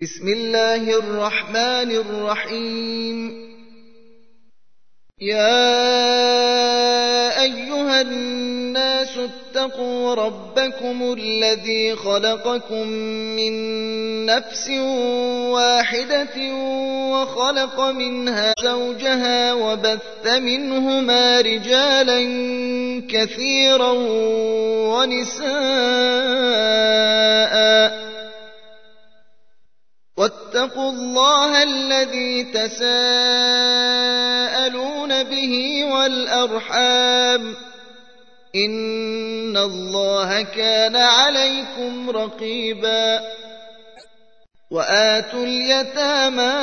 بسم الله الرحمن الرحيم. يا أيها الناس اتقوا ربكم الذي خلقكم من نفس واحدة وخلق منها زوجها وبث منهما رجالا كثيرا ونساء واتقوا الله الذي تساءلون به والأرحام إن الله كان عليكم رقيبا. وآتوا اليتامى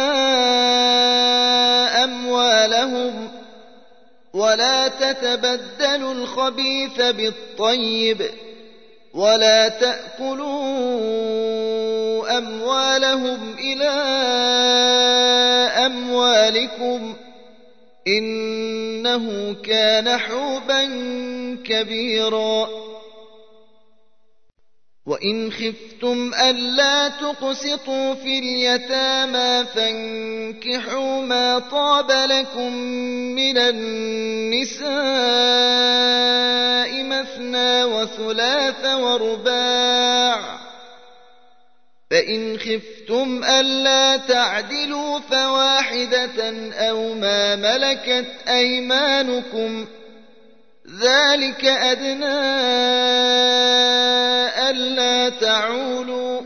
أموالهم ولا تتبدلوا الخبيث بالطيب ولا تأكلوا أموالهم إلى أموالكم إنه كان حوبا كبيرا. وإن خفتم ألا تقسطوا في اليتامى فانكحوا ما طاب لكم من النساء مثنى وثلاث ورباع، فإن خفتم ألا تعدلوا فواحدة أو ما ملكت أيمانكم ذلك أدنى ألا تعولوا.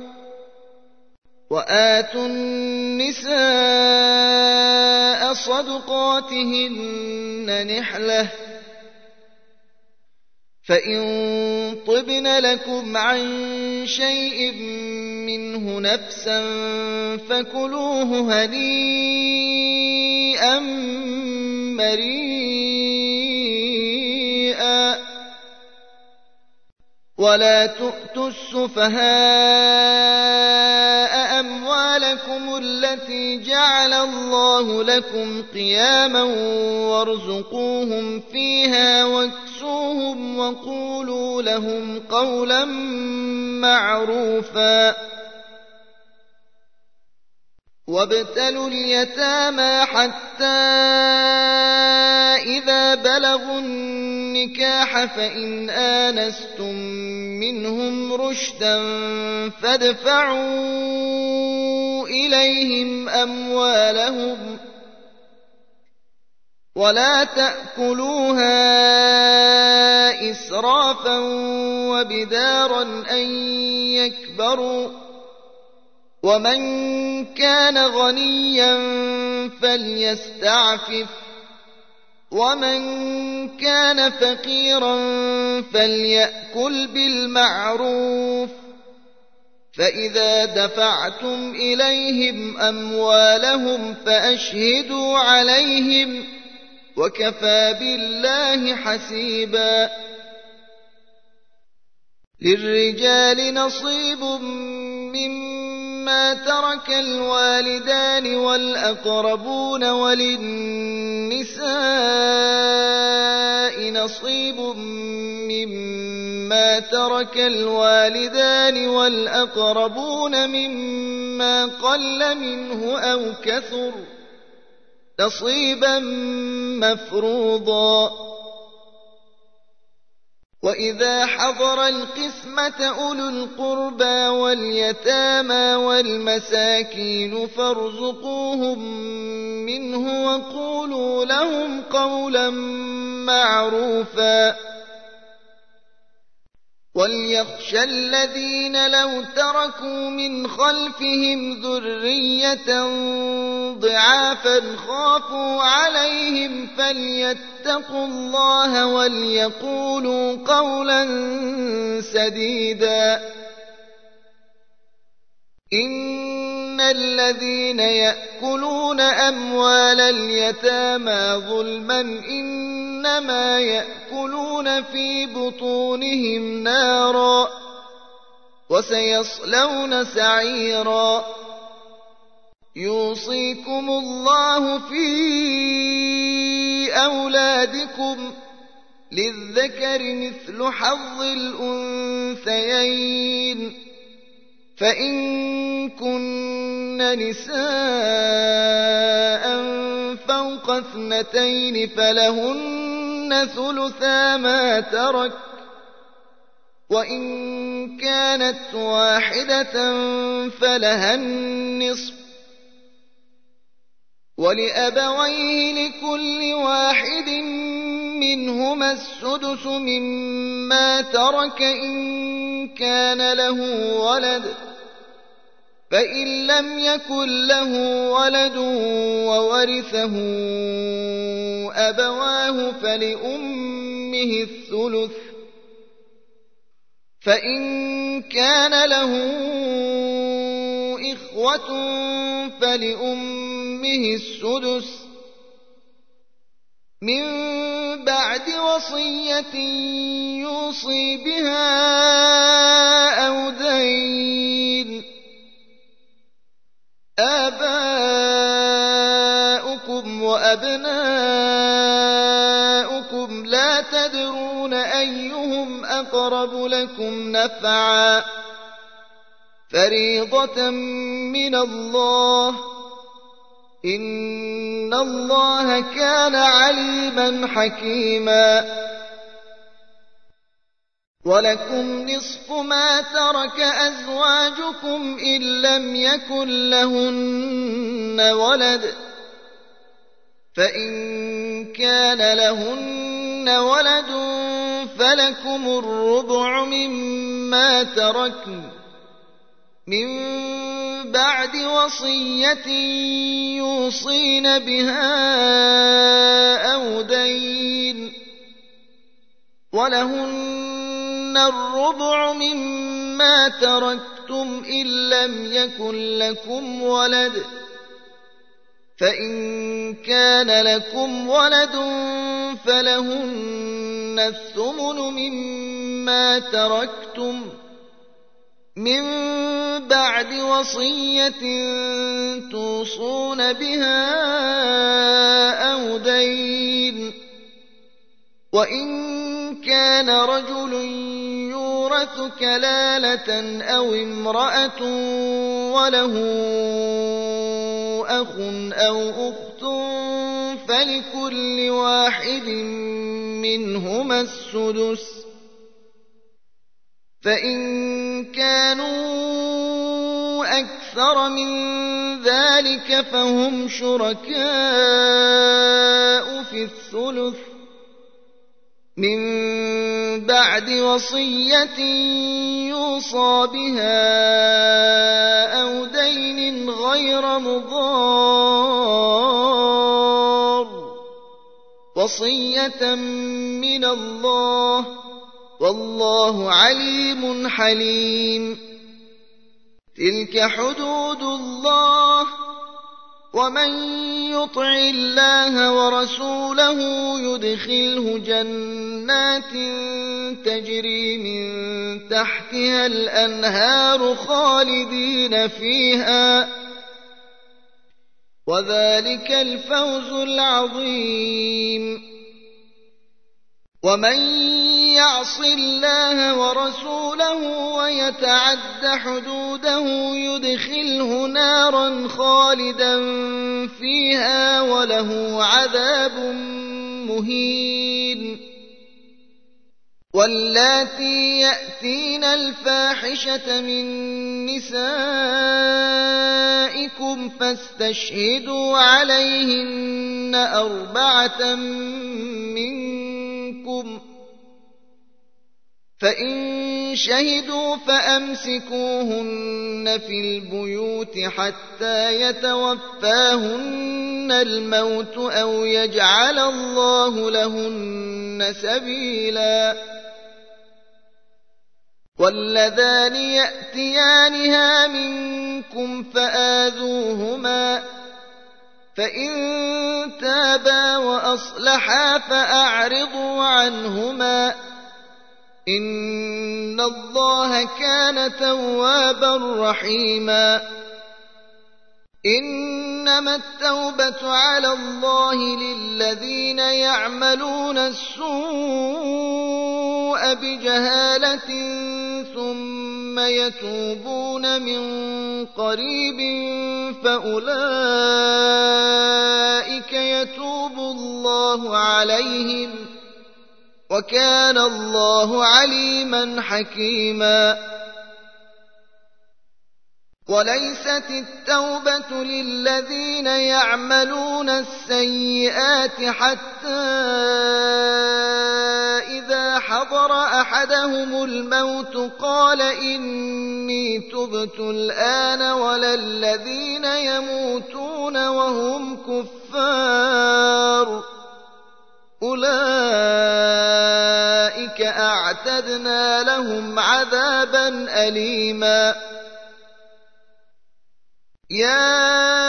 وآتوا النساء صدقاتهن نحلة، فإن طبن لكم عن شيء منه نفسا فكلوه هنيئا مريئا. ولا تؤتوا السفهاء أموالكم التي جعل الله لكم قياما وارزقوهم فيها واكسوهم وقولوا لهم قولا معروفا. وابتلوا اليتامى حتى إذا بلغوا النكاح فإن آنستم منهم رشدا فادفعوا إليهم أموالهم ولا تأكلوها إسرافا وبدارا أن يكبروا. ومن كان غنيا فليستعفف ومن كان فقيرا فليأكل بالمعروف. فإذا دفعتم إليهم أموالهم فأشهدوا عليهم وكفى بالله حسيبا. للرجال نصيب مما ترك الوالدان والأقربون وللنساء نصيب مما ترك الوالدان والأقربون مما قل منه أو كثر نصيبا مفروضا. وإذا حضر القسمة أولو القربى واليتامى والمساكين فارزقوهم منه وقولوا لهم قولا معروفا. وليخشى الذين لو تركوا من خلفهم ذرية ضعافا خافوا عليهم فليتقوا الله وليقولوا قولا سديدا. إن الذين يأكلون أموال اليتامى ظلما إنما يأكلون في بطونهم نارا وسيصلون سعيرا. يوصيكم الله في أولادكم للذكر مثل حظ الأنثيين فإن كن نساء فوق 2 فلهن ثلثا ما ترك، وإن كانت واحدة فلها النصف، ولأبويه لكل واحد منهما السدس مما ترك إن كان له ولد، فإن لم يكن له ولد وورثه أبواه فلأمه الثلث، فإن كان له إخوة فلأمه السدس من بعد وصية يوصي بها أو دين. آباؤكم وأبناؤكم لا تدرون أيهم أقرب لكم نفعا، فريضة من الله، إن الله كان عليما حكيما. ولكم نصف ما ترك أزواجكم إن لم يكن لهن ولد، فإن كان لهن ولد فلكم الربع مما تركن من بعد وصية يوصين بها أو دين، ولهن الربع مما تركتم إن لم يكن لكم ولد، فإن كان لكم ولد فلهن الثمن مما تركتم من بعد وصية توصون بها أو دين. وإن كان رجل يورث كلالة أو امرأة وله أخ أو أخت فلكل واحد منهما السدس، فإن كانوا أكثر من ذلك فهم شركاء في الثلث من بعد وصية يوصى بها أو دين غير مضار، وصية من الله، والله عليم حليم. تلك حدود الله، ومن يطع الله ورسوله يدخله جنات تجري من تحتها الأنهار خالدين فيها، وذلك الفوز العظيم. ومن يعص الله ورسوله ويتعد حدوده يدخله نارا خالدا فيها وله عذاب مهين. واللاتي يأتين الفاحشة من نسائكم فاستشهدوا عليهن 4 منكم، فإن شهدوا فأمسكوهن في البيوت حتى يتوفاهن الموت أو يجعل الله لهن سبيلا. واللذان يأتيانها منكم فآذوهما، فإن تابا وأصلحا فأعرضوا عنهما، إن الله كان توابا رحيما. إنما التوبة على الله للذين يعملون السوء بجهالة ثم يتوبون من قريب فأولئك يتوب الله عليهم وكان الله عليما حكيما. وليست التوبة للذين يعملون السيئات حتى إذا حضر أحدهم الموت قال إني تبت الآن ولا الذين يموتون وهم كفار أولئك أعتدنا لهم عذابا أليما. يا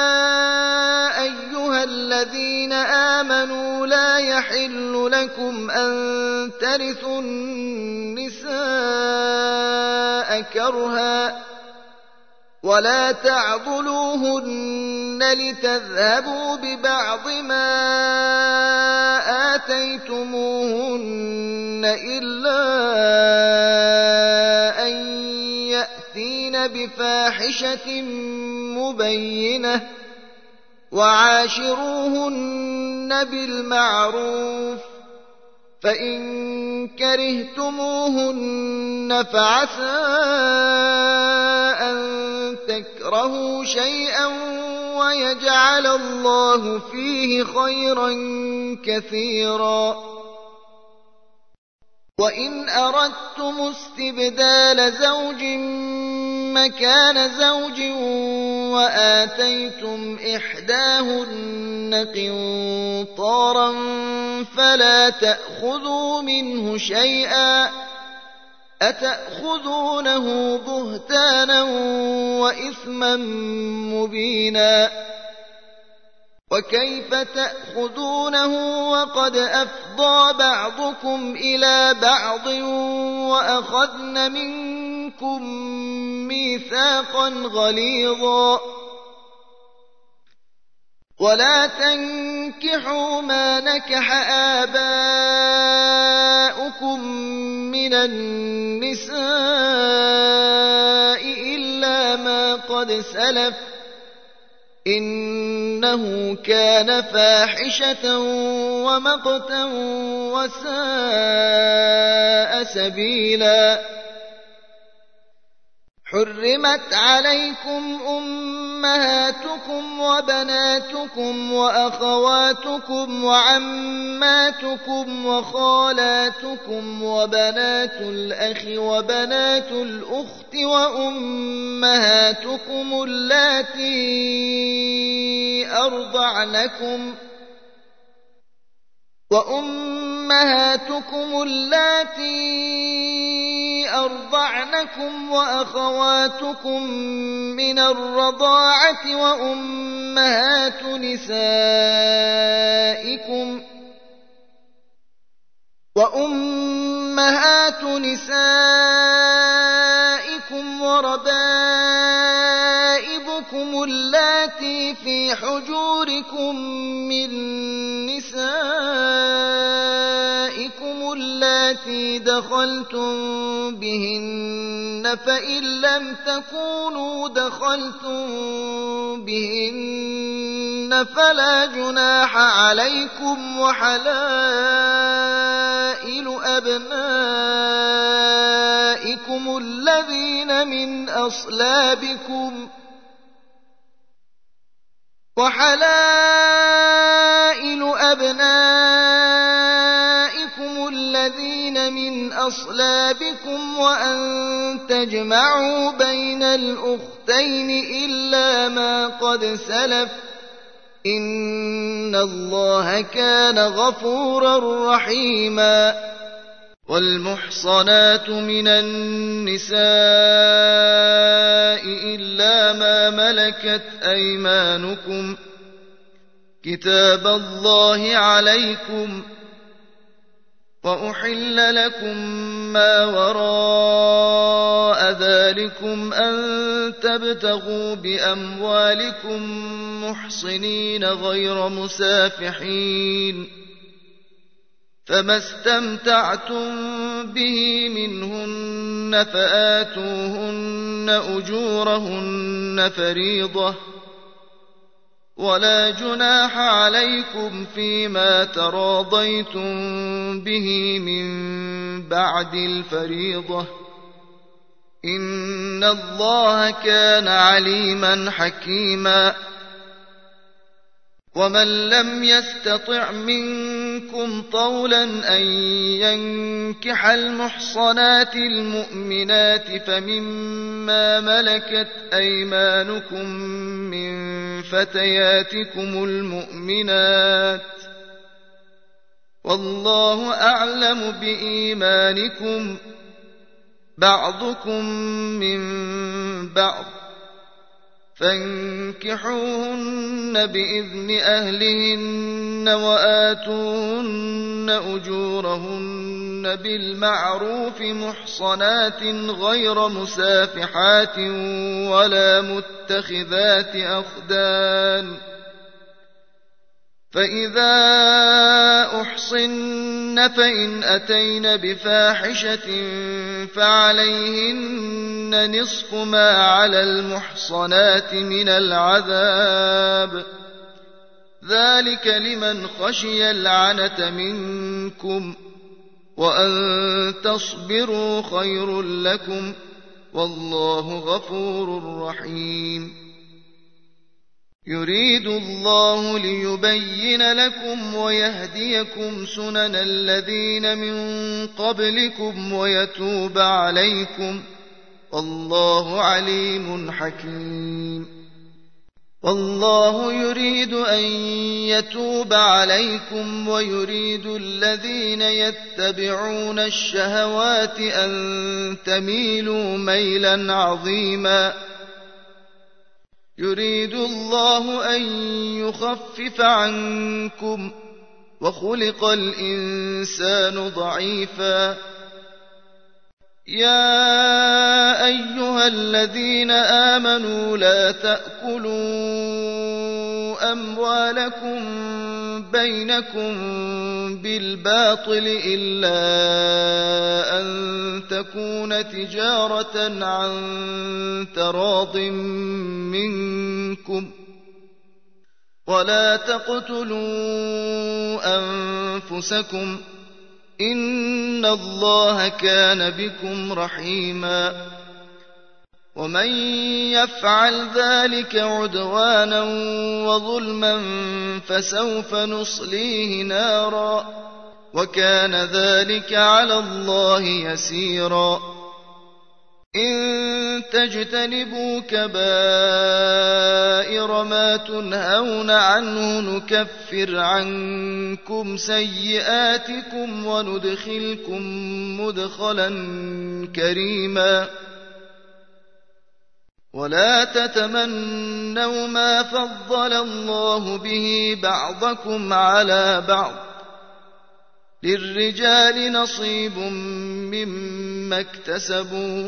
أيها الذين آمنوا لا يحل لكم أن ترثوا النساء كرها ولا تعضلوهن لتذهبوا ببعض ما آتيتموهن إلا أن يأتين بفاحشة مبينة وعاشروهن بالمعروف فإن كرهتموهن فعسى أن تكرهوا شيئا ويجعل الله فيه خيرا كثيرا. وإن أردتم استبدال زوج مكان زوج وآتيتم إحداهن قنطارا فلا تأخذوا منه شيئا أتأخذونه بهتانا وإثما مبينا. وكيف تأخذونه وقد أفضى بعضكم إلى بعض وأخذن منكم ميثاقا غليظا. ولا تنكحوا ما نكح آباؤكم من النساء إلا ما قد سلف إنه كان فاحشة ومقتا وساء سبيلا. حرمت عليكم أمهاتكم وبناتكم وأخواتكم وعماتكم وخالاتكم وبنات الأخ وبنات الأخت وأمهاتكم اللاتي أرضعنكم وأخواتكم من الرضاعة وأمهات نسائكم وربائبكم اللاتي في حجوركم من نسائكم اللاتي دخلتم بهن فإن لم تكونوا دخلتم بهن فلا جناح عليكم وحلائل أبنائكم الذين من أصلابكم وأن تجمعوا بين الأختين إلا ما قد سلف إن الله كان غفورا رحيما. والمحصنات من النساء إلا ما ملكت أيمانكم كتاب الله عليكم وأحل لكم ما وراء ذلكم أن تبتغوا بأموالكم محصنين غير مسافحين فما استمتعتم به منهن فآتوهن أجورهن فريضة، ولا جناح عليكم فيما تراضيتم به من بعد الفريضة، إن الله كان عليما حكيما. ومن لم يستطع منكم طولا أن ينكح المحصنات المؤمنات فمما ملكت أيمانكم من فتياتكم المؤمنات، والله أعلم بإيمانكم، بعضكم من بعض، فانكحوهن بإذن أهلهن وآتوهن أجورهن بالمعروف محصنات غير مسافحات ولا متخذات أخدان، فإذا أحصن فإن أتين بفاحشة فعليهن نصف ما على المحصنات من العذاب، ذلك لمن خشي العنة منكم، وأن تصبروا خير لكم، والله غفور رحيم. يريد الله ليبين لكم ويهديكم سنن الذين من قبلكم ويتوب عليكم، والله عليم حكيم. والله يريد أن يتوب عليكم ويريد الذين يتبعون الشهوات أن تميلوا ميلا عظيما. يريد الله أن يخفف عنكم، وخلق الإنسان ضعيفا. يا أيها الذين آمنوا لا تأكلوا أموالكم بينكم بالباطل إلا أن تكون تجارة عن تراض منكم، ولا تقتلوا أنفسكم، إن الله كان بكم رحيما. ومن يفعل ذلك عدوانا وظلما فسوف نصليه نارا، وكان ذلك على الله يسيرا. إن تجتنبوا كبائر ما تنهون عنه نكفر عنكم سيئاتكم وندخلكم مدخلا كريما. ولا تتمنوا ما فضل الله به بعضكم على بعض، للرجال نصيب مما اكتسبوا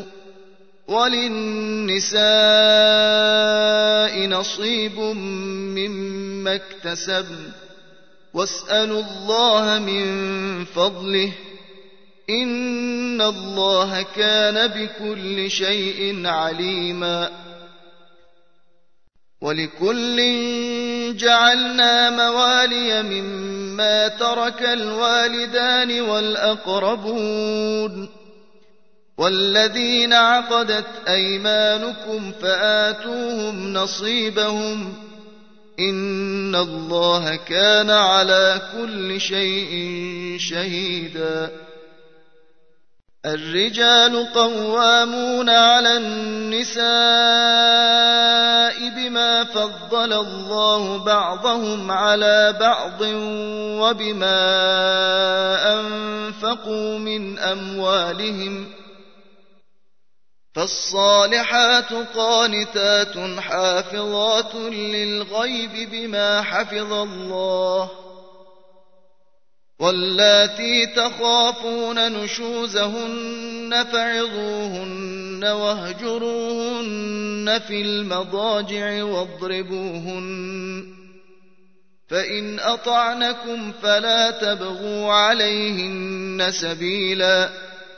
وللنساء نصيب مما اكتسبن، واسألوا الله من فضله، إن الله كان بكل شيء عليما. ولكل جعلنا موالي مما ترك الوالدان والأقربون والذين عقدت أيمانكم فآتوهم نصيبهم، إن الله كان على كل شيء شهيدا. الرجال قوامون على النساء بما فضل الله بعضهم على بعض وبما أنفقوا من أموالهم، فالصالحات قانتات حافظات للغيب بما حفظ الله، واللاتي تخافون نشوزهن فعظوهن واهجروهن في المضاجع واضربوهن، فإن أطعنكم فلا تبغوا عليهن سبيلا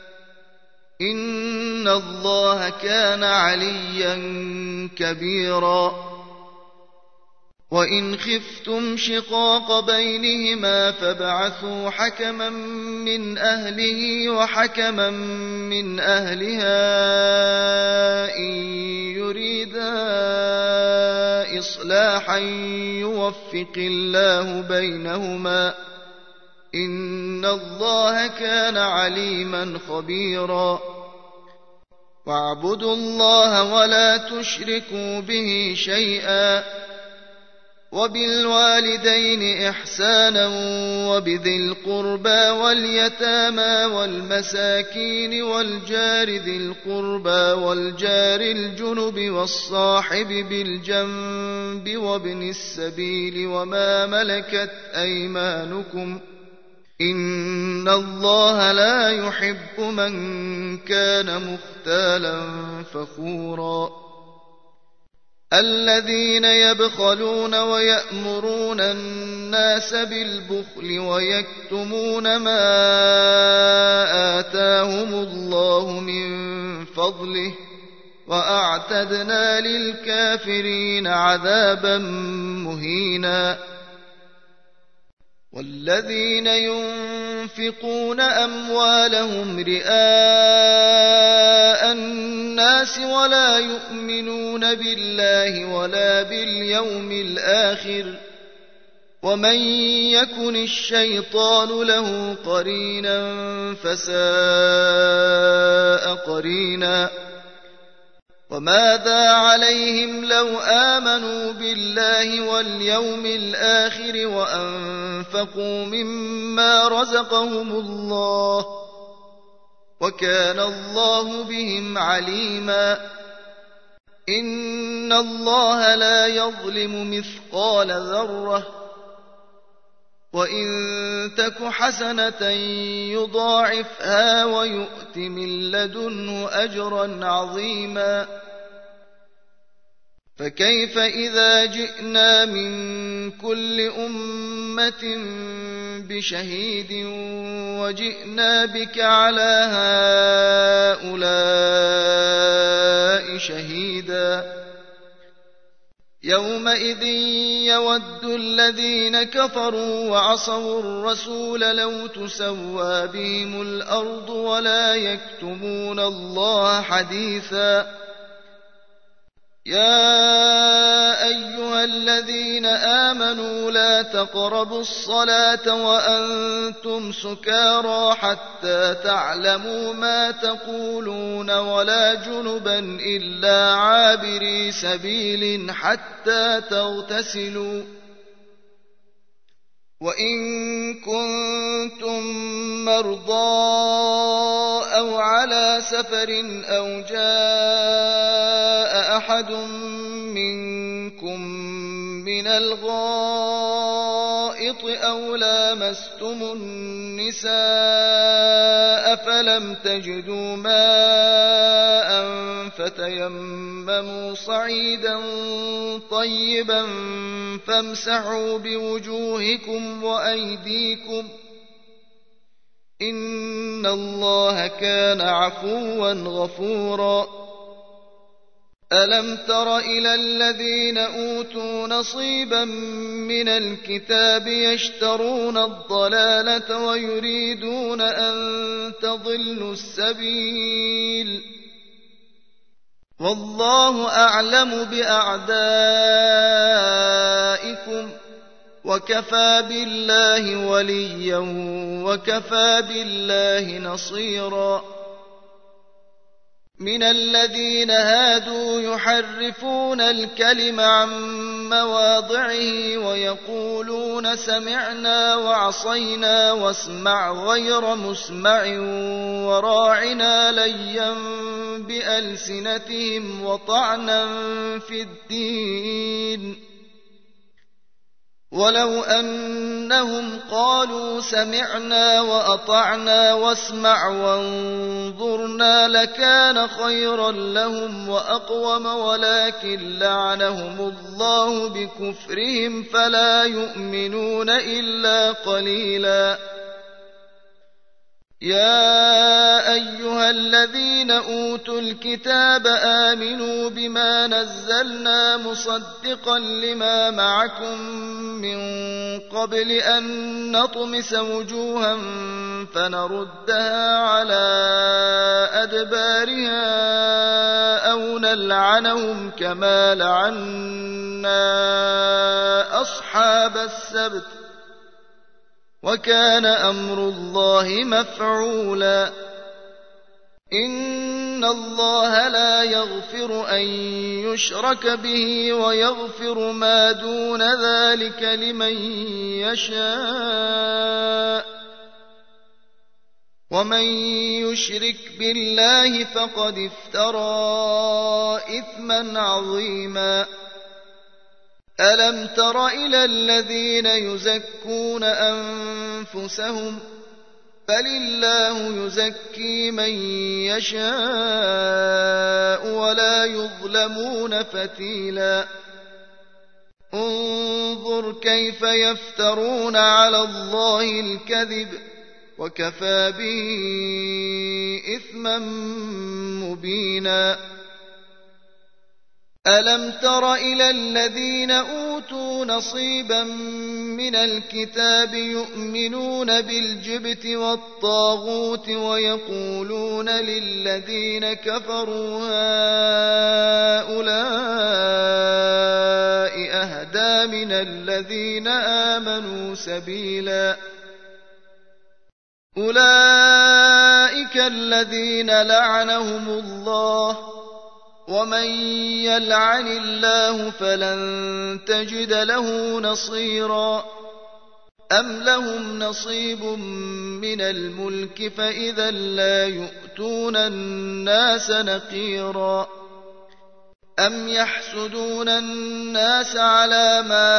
إن الله كان عليا كبيرا وإن خفتم شقاق بينهما فابعثوا حكما من أهله وحكما من أهلها إن يريدا إصلاحا يوفق الله بينهما إن الله كان عليما خبيرا واعبدوا الله ولا تشركوا به شيئا وبالوالدين إحسانا وبذي القربى واليتامى والمساكين والجار ذي القربى والجار الجنب والصاحب بالجنب وابن السبيل وما ملكت أيمانكم إن الله لا يحب من كان مختالا فخورا الذين يبخلون ويأمرون الناس بالبخل ويكتمون ما آتاهم الله من فضله وأعتدنا للكافرين عذابا مهينا والذين ينفقون أموالهم رئاء الناس ولا يؤمنون بالله ولا باليوم الآخر ومن يكن الشيطان له قرينا فساء قرينا وماذا عليهم لو آمنوا بالله واليوم الآخر وأنفقوا مما رزقهم الله وكان الله بهم عليما إن الله لا يظلم مثقال ذرة وإن تك حسنة يضاعفها ويؤت من لدنه أجرا عظيما فكيف إذا جئنا من كل أمة بشهيد وجئنا بك على هؤلاء شهيدا يومئذ يود الذين كفروا وعصوا الرسول لو تسوى بهم الأرض ولا يكتمون الله حديثا يا أيها الذين آمنوا لا تقربوا الصلاة وأنتم سكارى حتى تعلموا ما تقولون ولا جنبا إلا عابري سبيل حتى تغتسلوا وإن كنتم مرضى أو على سفر أو جاء أحد منكم من الغائط أو لامستم النساء فلم تجدوا ماء فتيمموا صعيدا طيبا فامسحوا بوجوهكم وأيديكم إن الله كان عفوا غفورا ألم تر إلى الذين أوتوا نصيبا من الكتاب يشترون الضلالة ويريدون أن تضلوا السبيل والله أعلم بأعدائكم وكفى بالله وليا وكفى بالله نصيرا من الذين هادوا يحرفون الكلم عن مواضعه ويقولون سمعنا وعصينا واسمع غير مسمع وراعنا ليا بألسنتهم وطعنا في الدين ولو أن أنهم قالوا سمعنا وأطعنا واسمع وانظرنا لكان خيرا لهم وأقوم ولكن لعنهم الله بكفرهم فلا يؤمنون إلا قليلا. يا أيها الذين أوتوا الكتاب آمنوا بما نزلنا مصدقا لما معكم من قبل أن نطمس وجوها فنردها على أدبارها أو نلعنهم كما لعنا أصحاب السبت وكان أمر الله مفعولا. إن الله لا يغفر أن يشرك به ويغفر ما دون ذلك لمن يشاء ومن يشرك بالله فقد افترى إثما عظيما. ألم تر إلى الذين يزكون أنفسهم بل الله يزكي من يشاء ولا يظلمون فتيلا. انظر كيف يفترون على الله الكذب وكفى به إثما مبينا. ألم تر إلى الذين أوتوا نصيبا من الكتاب يؤمنون بالجبت والطاغوت ويقولون للذين كفروا هؤلاء أهدى من الذين آمنوا سبيلا. أولئك الذين لعنهم الله ومن يلعن الله فلن تجد له نصيرا. أم لهم نصيب من الملك فإذا لا يؤتون الناس نقيرا. أم يحسدون الناس على ما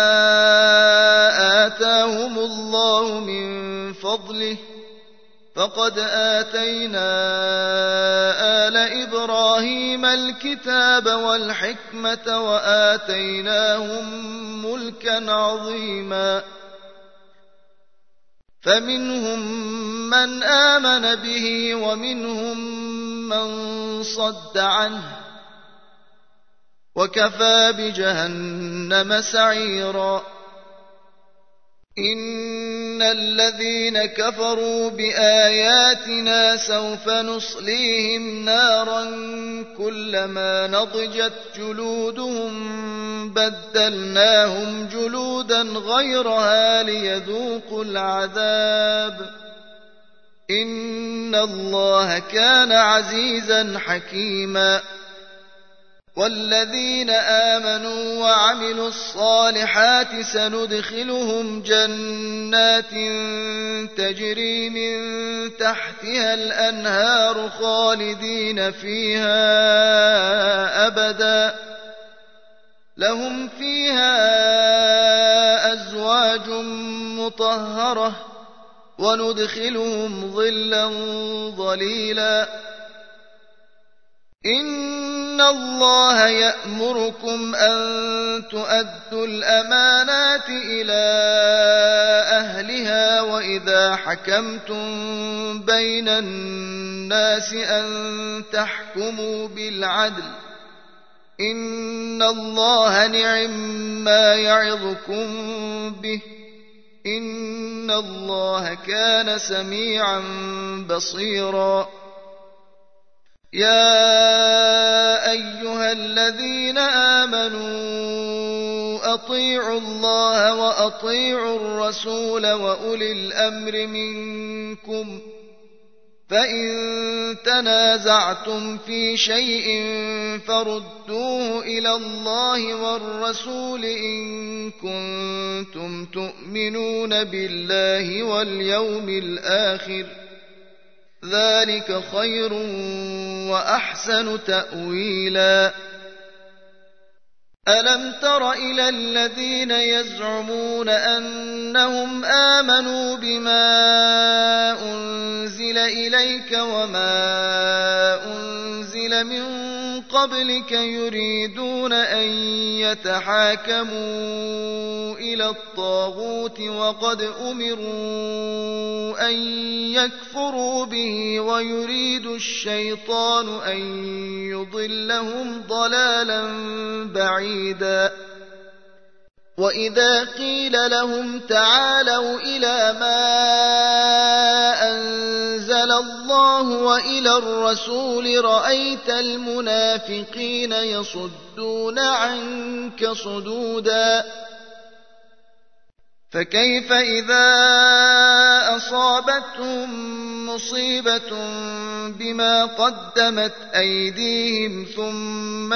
آتاهم الله من فضله فقد آتينا آل إبراهيم الكتاب والحكمة وآتيناهم ملكا عظيما. فمنهم من آمن به ومنهم من صد عنه وكفى بجهنم سعيرا. إن الذين كفروا بآياتنا سوف نصليهم نارا كلما نضجت جلودهم بدلناهم جلودا غيرها ليذوقوا العذاب. إن الله كان عزيزا حكيما. والذين آمنوا وعملوا الصالحات سندخلهم جنات تجري من تحتها الأنهار خالدين فيها أبدا لهم فيها أزواج مطهرة وندخلهم ظلا ظليلا. إن الله يأمركم أن تؤدوا الأمانات إلى أهلها وإذا حكمتم بين الناس أن تحكموا بالعدل. إن الله نعم ما يعظكم به. إن الله كان سميعا بصيرا. يا أيها الذين آمنوا أطيعوا الله وأطيعوا الرسول وأولي الأمر منكم فإن تنازعتم في شيء فردوه إلى الله والرسول إن كنتم تؤمنون بالله واليوم الآخر ذلك خير وأحسن تأويلا. ألم تر إلى الذين يزعمون أنهم آمنوا بما أنزل إليك وما أنزل من قبلك يريدون أن يتحاكموا إلى الطاغوت وقد أمروا أن يكفروا به ويريد الشيطان أن يضلهم ضلالا بعيدا وإذا قيل لهم تعالوا إلى ما أنزل الله وإلى الرسول رأيت المنافقين يصدون عنك صدودا فكيف إذا أصابتهم مصيبة بما قدمت أيديهم ثم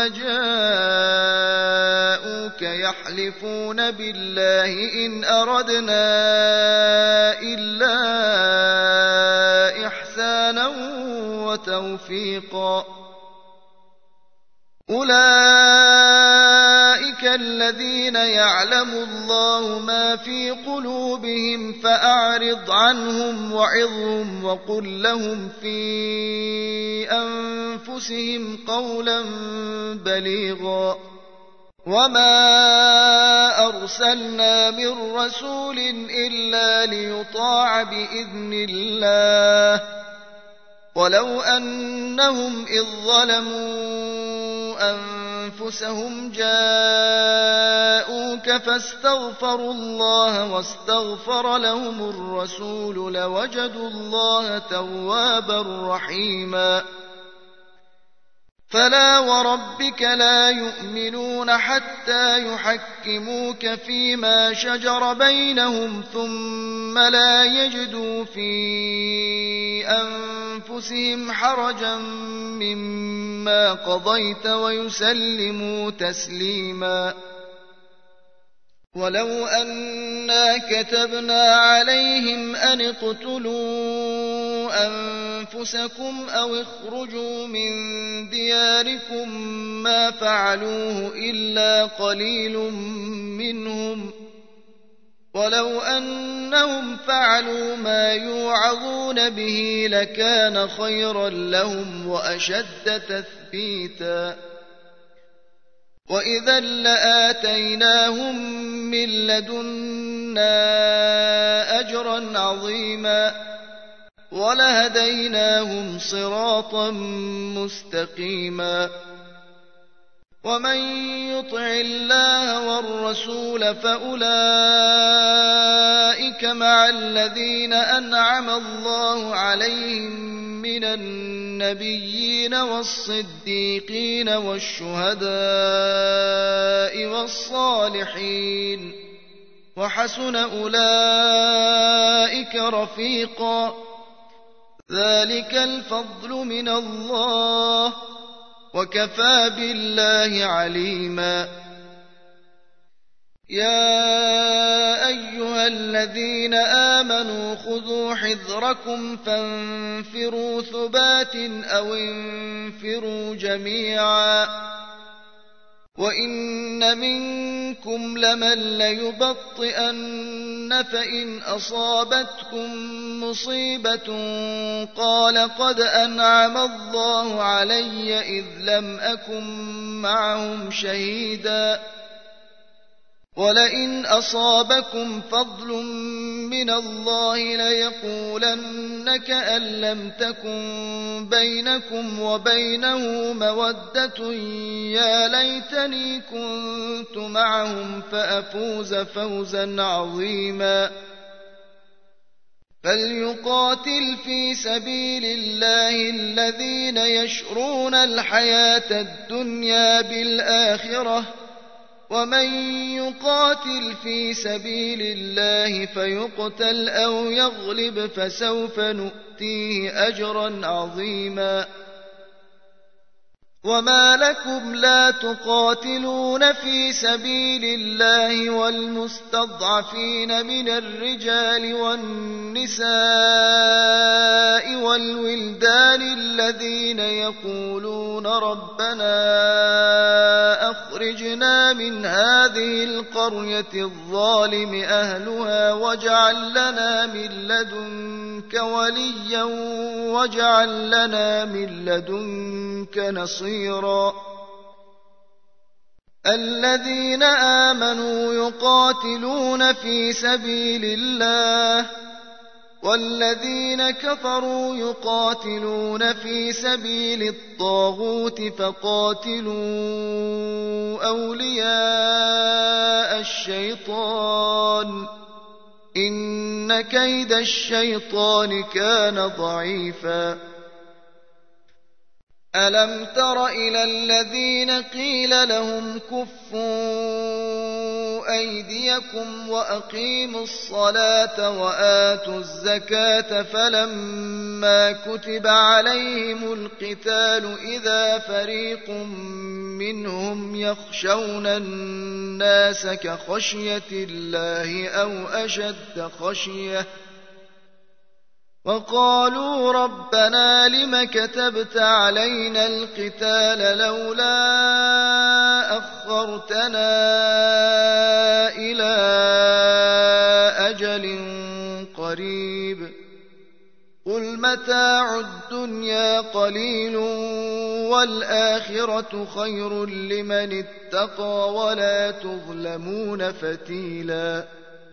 جاءوك يحلفون بالله إن أردنا إلا إحسانا وتوفيقا أولئك الذين يعلم الله ما في قلوبهم فأعرض عنهم وعظهم وقل لهم في أنفسهم قولا بليغا وما أرسلنا من رسول إلا ليطاع بإذن الله ولو أنهم إذ ظلموا أنفسهم جاءوك فاستغفروا الله واستغفر لهم الرسول لوجدوا الله توابا رحيما فلا وربك لا يؤمنون حتى يحكموك فيما شجر بينهم ثم لا يجدوا في أنفسهم حرجا مما قضيت ويسلموا تسليما ولو أنا كتبنا عليهم أن اقتلوا أنفسكم أو اخرجوا من دياركم ما فعلوه إلا قليل منهم ولو أنهم فعلوا ما يوعظون به لكان خيرا لهم وأشد تثبيتا وإذا لآتيناهم من لدنا أجرا عظيما ولهديناهم صراطا مستقيما ومن يطع الله والرسول فأولئك مع الذين أنعم الله عليهم من النبيين والصديقين والشهداء والصالحين وحسن أولئك رفيقا ذلك الفضل من الله وكفى بالله عليما يا أيها الذين آمنوا خذوا حذركم فانفروا ثبات أو انفروا جميعا وإن منكم لمن ليبطئن فإن أصابتكم مصيبة قال قد أنعم الله علي إذ لم أكن معهم شهيدا ولئن أصابكم فضل من الله ليقولن كأن لم تكن بينكم وبينه مودة يا ليتني كنت معهم فأفوز فوزا عظيما فليقاتل في سبيل الله الذين يشرون الحياة الدنيا بالآخرة ومن يقاتل في سبيل الله فيقتل أو يغلب فسوف نؤتيه أجرا عظيما وما لكم لا تقاتلون في سبيل الله والمستضعفين من الرجال والنساء والولدان الذين يقولون ربنا أخرجنا من هذه القرية الظالم أهلها واجعل لنا من لدنك وليا واجعل لنا من لدنك نصيرا الذين آمنوا يقاتلون في سبيل الله والذين كفروا يقاتلون في سبيل الطاغوت فقاتلوا أولياء الشيطان إن كيد الشيطان كان ضعيفا ألم تر إلى الذين قيل لهم كفوا أيديكم وأقيموا الصلاة وآتوا الزكاة فلما كتب عليهم القتال إذا فريق منهم يخشون الناس كخشية الله أو أشد خشية وقالوا ربنا لم كتبت علينا القتال لولا أخرتنا إلى أجل قريب قل متاع الدنيا قليل والآخرة خير لمن اتقى ولا تظلمون فتيلا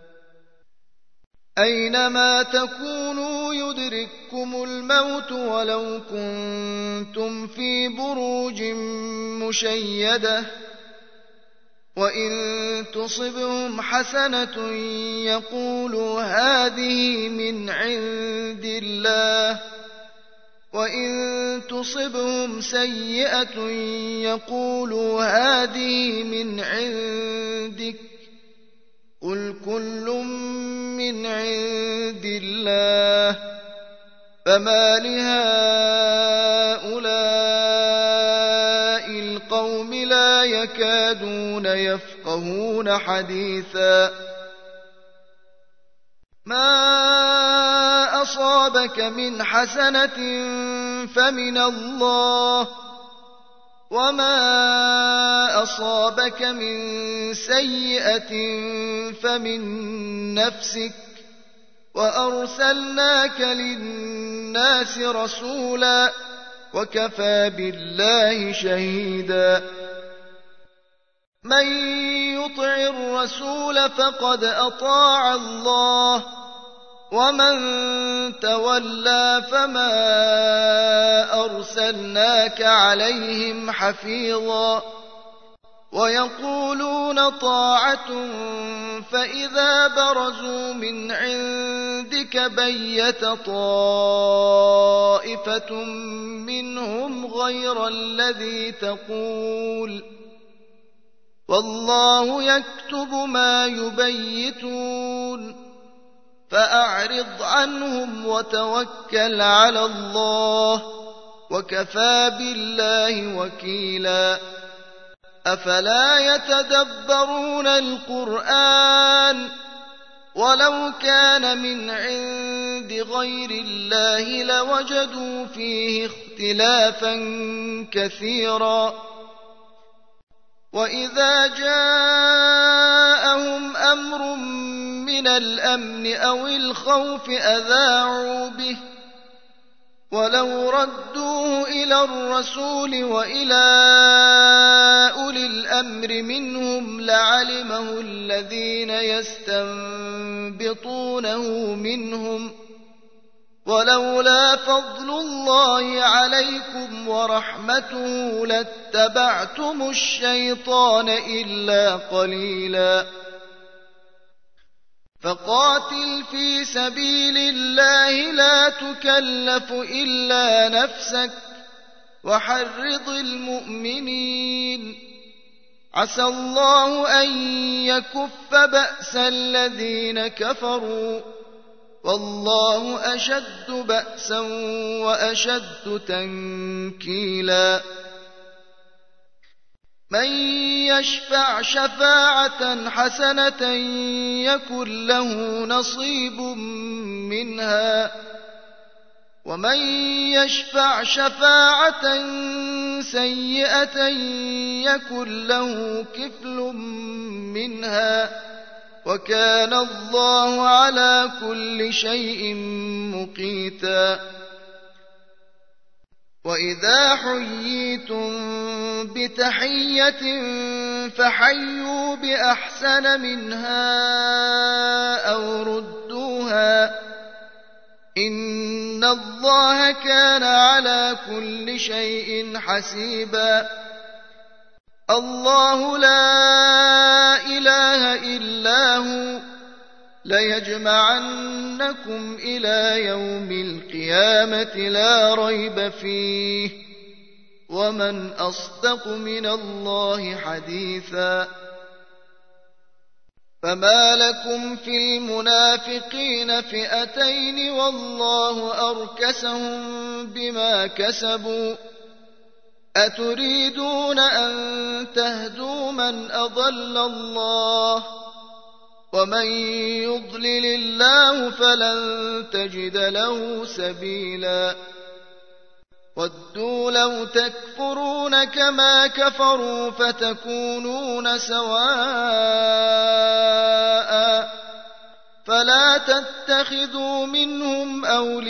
أينما تكونوا يدرككم الموت ولو كنتم في بروج مشيدة وإن تصبهم حسنة يقولوا هذه من عند الله وإن تصبهم سيئة يقولوا هذه من عندك قل كل من عند الله فما لهؤلاء القوم لا يكادون يفقهون حديثا ما أصابك من حسنة فمن الله وما أصابك من سيئة فمن نفسك وأرسلناك للناس رسولا وكفى بالله شهيدا من يطع الرسول فقد أطاع الله ومن تولى فما أرسلناك عليهم حفيظا ويقولون طاعة فإذا برزوا من عندك بيت طائفة منهم غير الذي تقول والله يكتب ما يبيتون فأعرض عنهم وتوكل على الله وكفى بالله وكيلا أفلا يتدبرون القرآن ولو كان من عند غير الله لوجدوا فيه اختلافا كثيرا وإذا جاءهم أمر من الأمن أو الخوف أذاعوا به ولو ردوه إلى الرسول وإلى أولي الأمر منهم لعلمه الذين يستنبطونه منهم ولولا فضل الله عليكم ورحمته لاتبعتم الشيطان إلا قليلا فقاتل في سبيل الله لا تكلف إلا نفسك وحرض المؤمنين عسى الله أن يكف بأس الذين كفروا والله أشد بأسا وأشد تنكيلا من يشفع شفاعة حسنة يكن له نصيب منها ومن يشفع شفاعة سيئة يكن له كفل منها وكان الله على كل شيء مقيتا. وإذا حييتم بتحية فحيوا بأحسن منها أو ردوها إن الله كان على كل شيء حسيبا. الله لا إله إلا هو ليجمعنكم إلى يوم القيامة لا ريب فيه ومن أصدق من الله حديثا. فما لكم في المنافقين فئتين والله أركسهم بما كسبوا أتريدون أن تهدوا من أضل الله ومن يضلل الله فلن تجد له سبيلا. ودوا لو تكفرون كما كفروا فتكونون سواء فلا تتخذوا منهم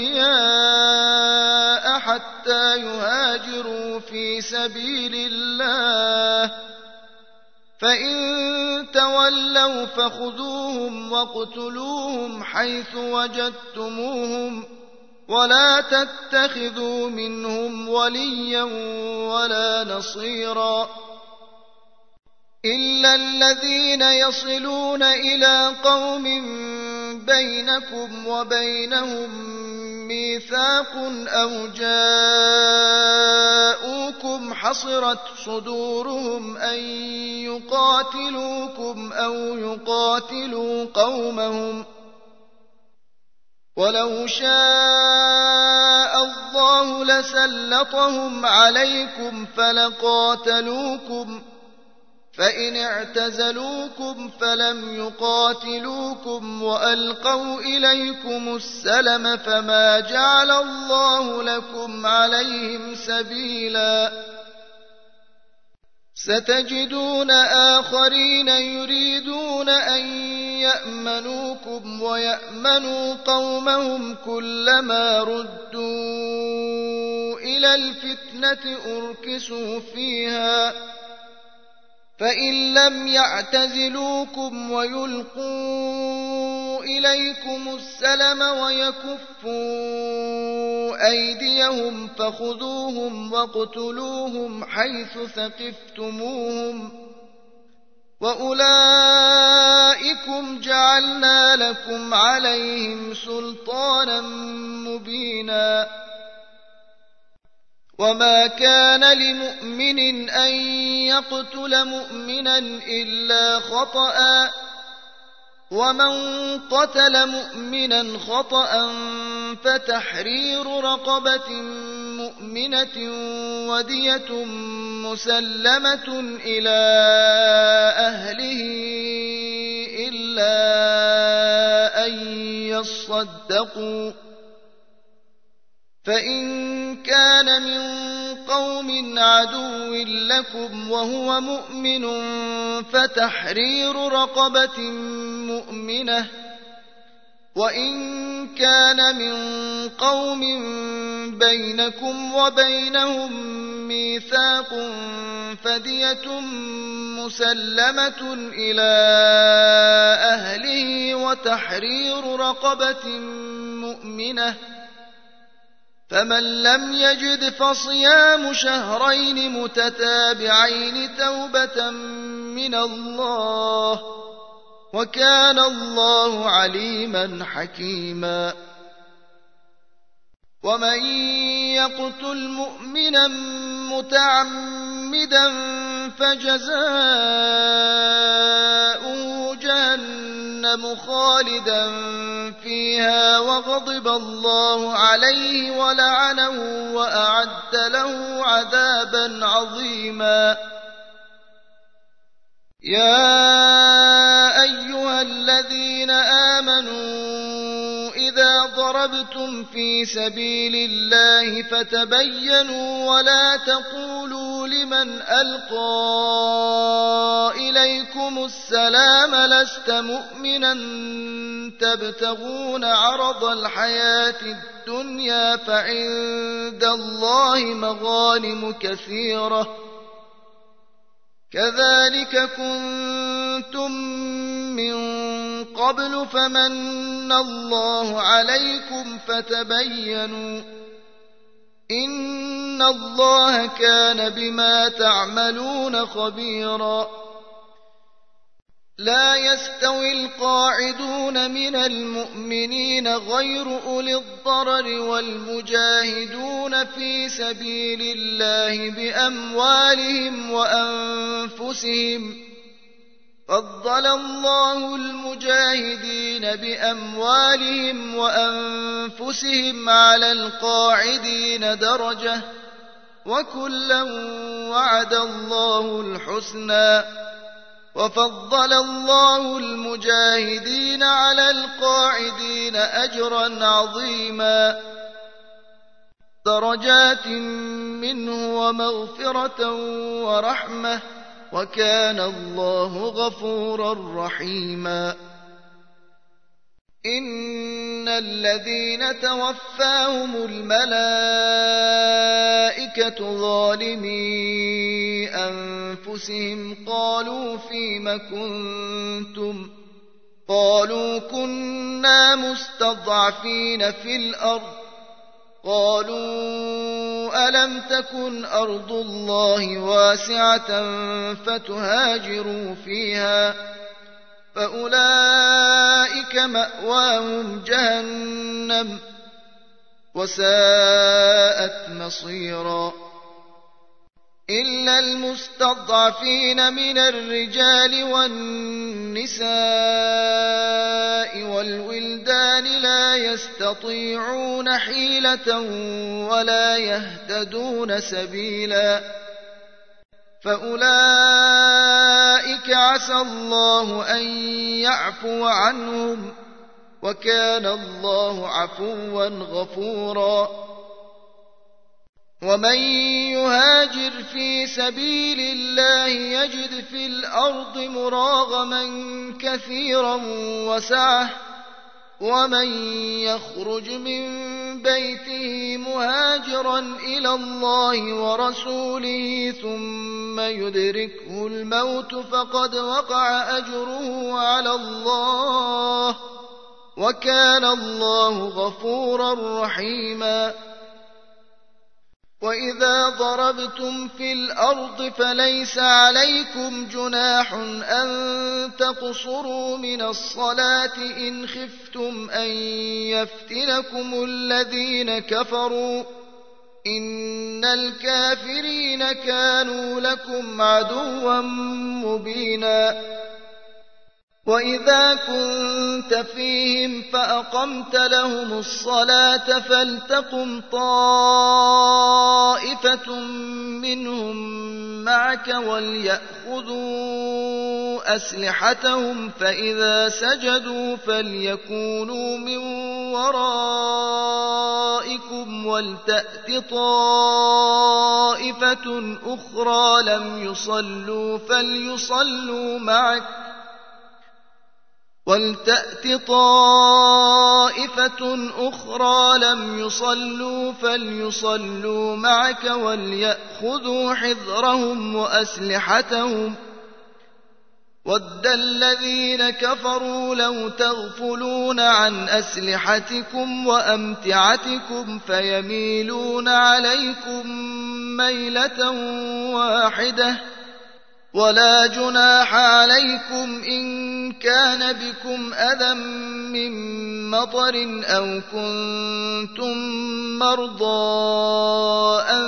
أولياء حتى يهاجروا في سبيل الله فإن تولوا فخذوهم واقتلوهم حيث وجدتموهم ولا تتخذوا منهم وليا ولا نصيرا إلا الذين يصلون إلى قوم بينكم وبينهم ميثاق أو جاءوكم حصرت صدورهم أن يقاتلوكم أو يقاتلوا قومهم ولو شاء الله لسلطهم عليكم فلقاتلوكم فإن اعتزلوكم فلم يقاتلوكم وألقوا إليكم السلم فما جعل الله لكم عليهم سبيلا. ستجدون آخرين يريدون أن يأمنوكم ويأمنوا قومهم كلما ردوا إلى الفتنة أركسوا فيها فإن لم يعتزلوكم ويلقوا إليكم السلم ويكفوا أيديهم فخذوهم واقتلوهم حيث ثقفتموهم وأولئكم جعلنا لكم عليهم سلطانا مبينا. وما كان لمؤمن أن يقتل مؤمنا إلا خطأ ومن قتل مؤمنا خطأ فتحرير رقبة مؤمنة ودية مسلمة إلى أهله إلا أن يصدقوا فإن كان من قوم عدو لكم وهو مؤمن فتحرير رقبة مؤمنة وإن كان من قوم بينكم وبينهم ميثاق فدية مسلمة إلى أهله وتحرير رقبة مؤمنة فمن لم يجد فصيام شهرين متتابعين توبة من الله وكان الله عليما حكيما. ومن يقتل مؤمنا متعمدا فجزاؤه جهنم خالدا فيها وغضب الله عليه ولعنه وأعد له عذابا عظيما. يا أيها الذين آمنوا إذا ضربتم في سبيل الله فتبينوا ولا تقولوا لمن ألقى إليكم السلام لست مؤمنا تبتغون عرض الحياة الدنيا فعند الله مغانم كثيرة كذلك كنتم من قبل فمن الله عليكم فتبينوا إن الله كان بما تعملون خبيرا لا يستوي القاعدون من المؤمنين غير أولي الضرر والمجاهدون في سبيل الله بأموالهم وأنفسهم فضل الله المجاهدين بأموالهم وأنفسهم على القاعدين درجة وكلا وعد الله الحسنى وفضل الله المجاهدين على القاعدين أجرا عظيما درجات منه ومغفرة ورحمة وكان الله غفورا رحيما إن الذين توفاهم الملائكة ظالمي أنفسهم قالوا فيم كنتم قالوا كنا مستضعفين في الأرض قالوا ألم تكن أرض الله واسعة فتهاجروا فيها فأولئك مأواهم جهنم وساءت مصيرا إلا المستضعفين من الرجال والنساء والولدان لا يستطيعون حيلة ولا يهتدون سبيلا فأولئك عسى الله أن يعفو عنهم وكان الله عفوا غفورا ومن يهاجر في سبيل الله يجد في الأرض مراغما كثيرا وسعة ومن يخرج من بيته مهاجرا إلى الله ورسوله ثم يدركه الموت فقد وقع أجره على الله وكان الله غفورا رحيما وإذا ضربتم في الأرض فليس عليكم جناح أن تقصروا من الصلاة إن خفتم أن يفتنكم الذين كفروا إن الكافرين كانوا لكم عدوا مبينا وإذا كنت فيهم فأقمت لهم الصلاة فلتقم طائفة منهم معك وليأخذوا أسلحتهم فإذا سجدوا فليكونوا من ورائكم ولتأت طائفة أخرى لم يصلوا فليصلوا معك ولتأت طائفة أخرى لم يصلوا فليصلوا معك وليأخذوا حذرهم وأسلحتهم ود الذين كفروا لو تغفلون عن أسلحتكم وأمتعتكم فيميلون عليكم ميلة واحدة ولا جناح عليكم إن كان بكم أذى من مطر أو كنتم مرضى أن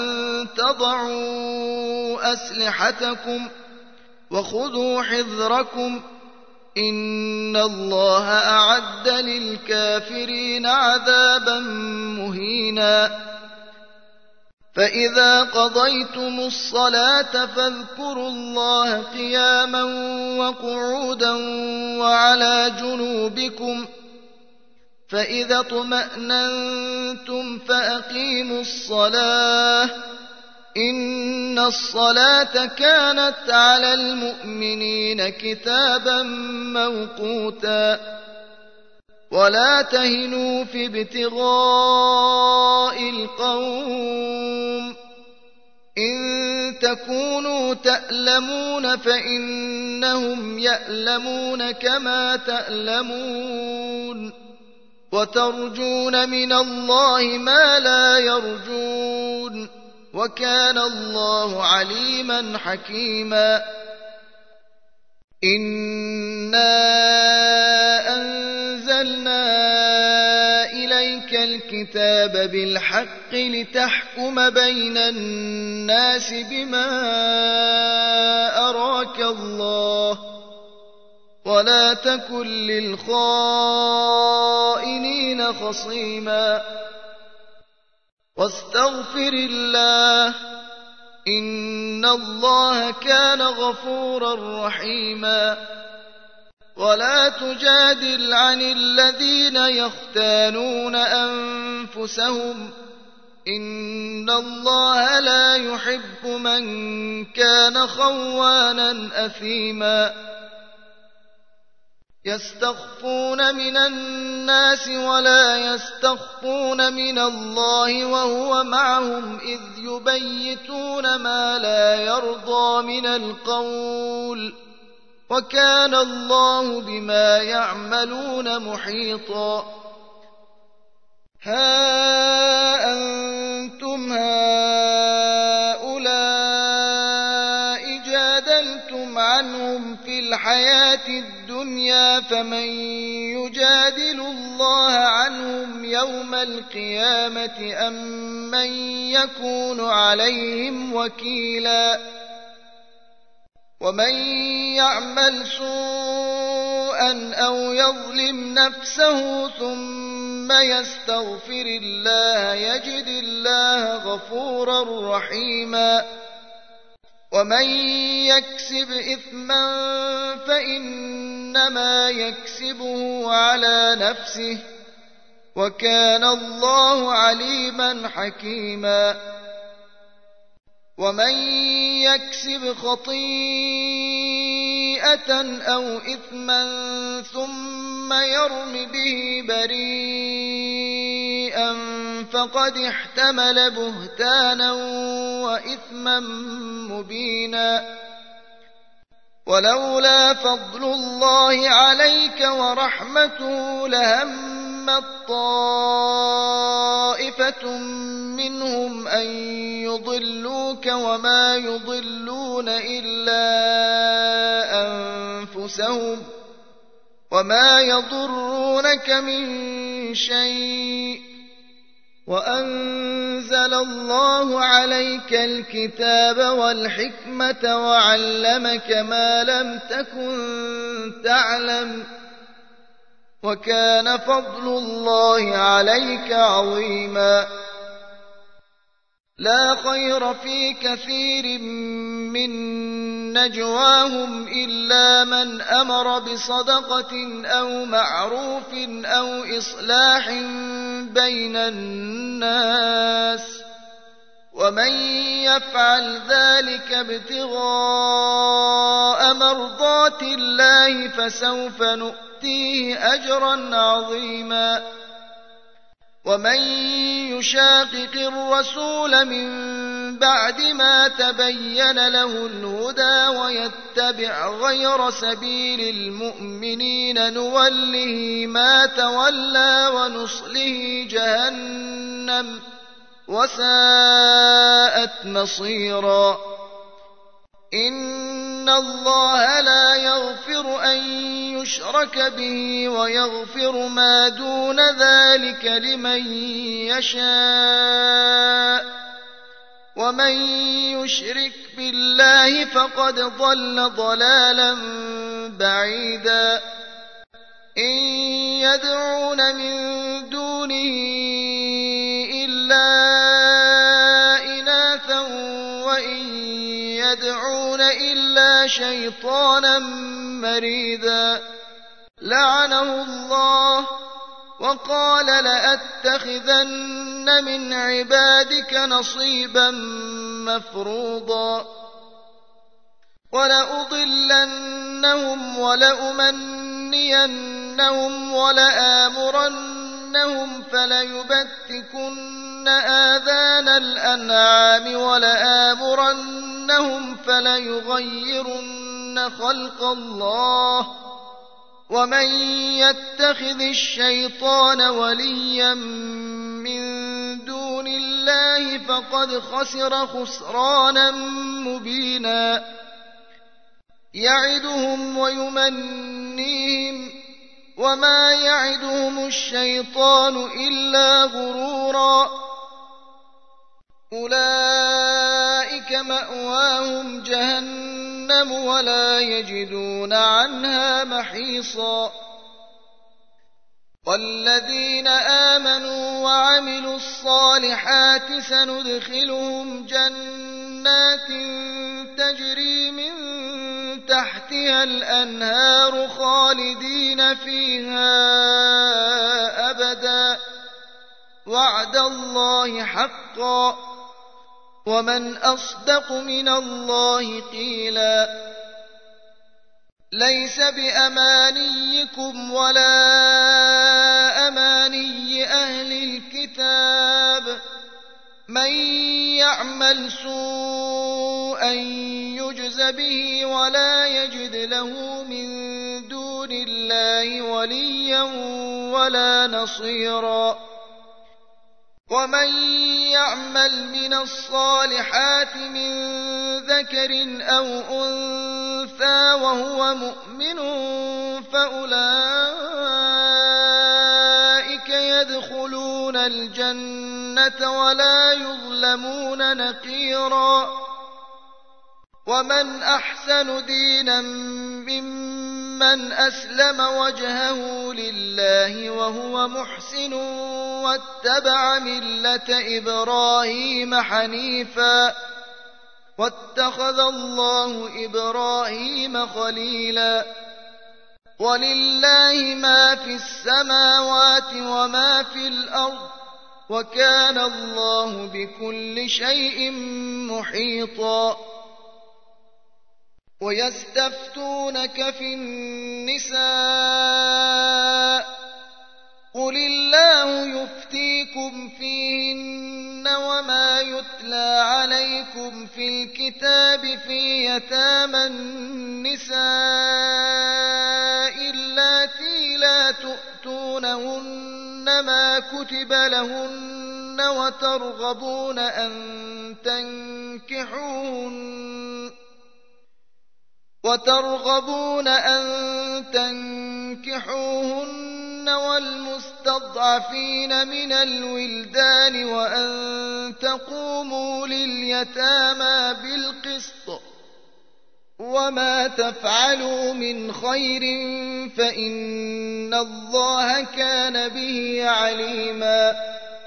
تضعوا أسلحتكم وخذوا حذركم إن الله أعد للكافرين عذابا مهينا فإذا قضيتم الصلاة فاذكروا الله قياما وقعودا وعلى جنوبكم، فإذا اطمأننتم فأقيموا الصلاة، إن الصلاة كانت على المؤمنين كتابا موقوتا. ولا تهنوا في ابتغاء القوم، إن تكونوا تألمون فإنهم يألمون كما تألمون، وترجون من الله ما لا يرجون، وكان الله عليما حكيما. إنا أنزلنا إليك الكتاب بالحق لتحكم بين الناس بما أراك الله، ولا تكن للخائنين خصيما، واستغفر الله، إن الله كان غفورا رحيما. ولا تجادل عن الذين يختانون أنفسهم، إن الله لا يحب من كان خوانا أثيما. يستخفون من الناس ولا يستخفون من الله وهو معهم إذ يبيتون ما لا يرضى من القول، وكان الله بما يعملون محيطا. ها أنتم هؤلاء جادلتم عنهم في الحياة الدنيا، فمن يجادل الله عنهم يوم القيامة أم من يكون عليهم وكيلا. ومن يعمل سوءا أو يظلم نفسه ثم يستغفر الله يجد الله غفورا رحيما. ومن يكسب إثما فإنما يكسبه على نفسه، وكان الله عليما حكيما. ومن يكسب خطيئة أو إثما ثم يرم به بريئا فقد احتمل بهتانا وإثما مبينا. ولولا فضل الله عليك ورحمته لهمت طائفة منهم أن يضلوك وما يضلون إلا أنفسهم، وما يضرونك من شيء، وأنزل الله عليك الكتاب والحكمة وعلمك ما لم تكن تعلم، وكان فضل الله عليك عظيما. لا خير في كثير من نجواهم إلا من أمر بصدقة أو معروف أو إصلاح بين الناس، ومن يفعل ذلك ابتغاء مرضات الله فسوف نؤتيه أجرا عظيما. ومن يشاقق الرسول من بعد ما تبين له الهدى ويتبع غير سبيل المؤمنين نوله ما تولى ونصله جهنم وساءت مصيرا. إن الله لا يغفر أن يشرك به ويغفر ما دون ذلك لمن يشاء، ومن يشرك بالله فقد ضل ضلالا بعيدا. إن يدعون من دونه إلا شيطانا مريدا لعنه الله وقال لأتخذن من عبادك نصيبا مفروضا ولأضلنهم ولأمنينهم ولآمرنهم فليبتكن آذان الأنعام ولآمرنهم فليغيرن خلق الله ومن يتخذ الشيطان وليا من دون الله فقد خسر خسرانا مبينا يعدهم ويمنيهم وما يعدهم الشيطان إلا غرورا أولئك مأواهم جهنم ولا يجدون عنها محيصا والذين آمنوا وعملوا الصالحات سندخلهم جنات تجري من تحتها الأنهار خالدين فيها أبدا وعد الله حقا ومن أصدق من الله قيلا ليس بأمانيكم ولا أماني أهل الكتاب من يعمل سوءا يجز به ولا يجد له من دون الله وليا ولا نصيرا ومن يعمل من الصالحات من ذكر أو أنثى وهو مؤمن فأولئك يدخلون الجنة ولا يظلمون نقيرا ومن أحسن دينا ممن أسلم وجهه لله وهو محسن واتبع ملة إبراهيم حنيفا واتخذ الله إبراهيم خليلا ولله ما في السماوات وما في الأرض وكان الله بكل شيء محيطا ويستفتونك في النساء قل الله يفتيكم فيهن وما يتلى عليكم في الكتاب في يتامى النساء اللاتي لا تؤتونهن ما كتب لهن وترغبون أن تنكحوهن والمستضعفين من الولدان وأن تقوموا لليتامى بالقسط وما تفعلوا من خير فإن الله كان به عليما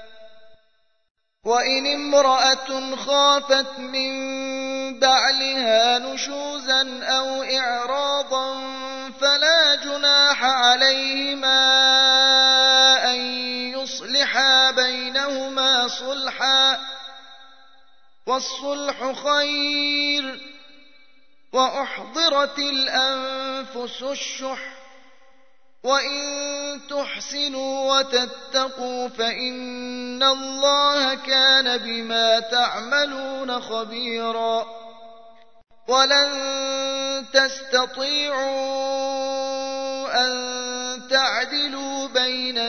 وإن امرأة خافت من بعلها نشوزا أو إعراضا فلا جناح عليهما أن يصلحا بينهما صلحا والصلح خير وأحضرت الأنفس الشح وإن تحسنوا وتتقوا فإن الله كان بما تعملون خبيرا ولن تستطيعوا أن تعدلوا بين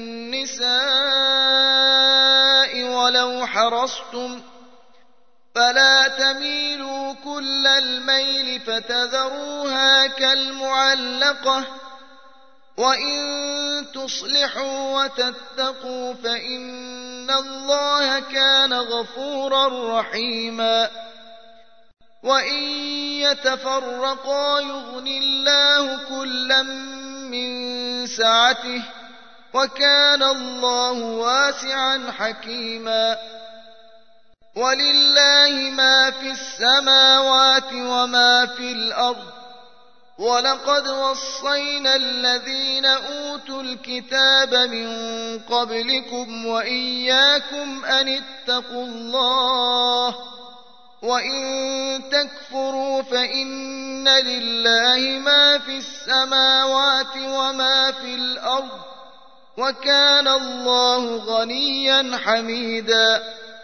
النساء ولو حرصتم فلا تميلوا كل الميل فتذروها كالمعلقة وإن تصلحوا وتتقوا فإن الله كان غفورا رحيما وإن يتفرقا يغن الله كلا من سعته وكان الله واسعا حكيما ولله ما في السماوات وما في الأرض ولقد وصينا الذين أوتوا الكتاب من قبلكم وإياكم أن اتقوا الله وإن تكفروا فإن لله ما في السماوات وما في الأرض وكان الله غنيا حميدا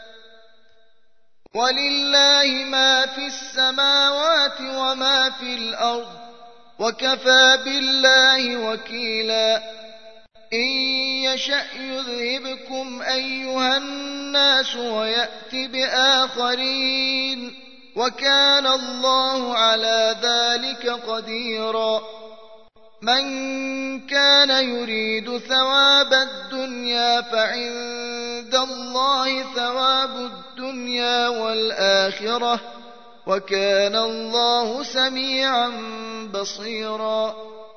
ولله ما في السماوات وما في الأرض وكفى بالله وكيلا إن يشأ يذهبكم أيها الناس ويأت بآخرين وكان الله على ذلك قديرا من كان يريد ثواب الدنيا فعند الله ثواب الدنيا والآخرة وكان الله سميعا بصيرا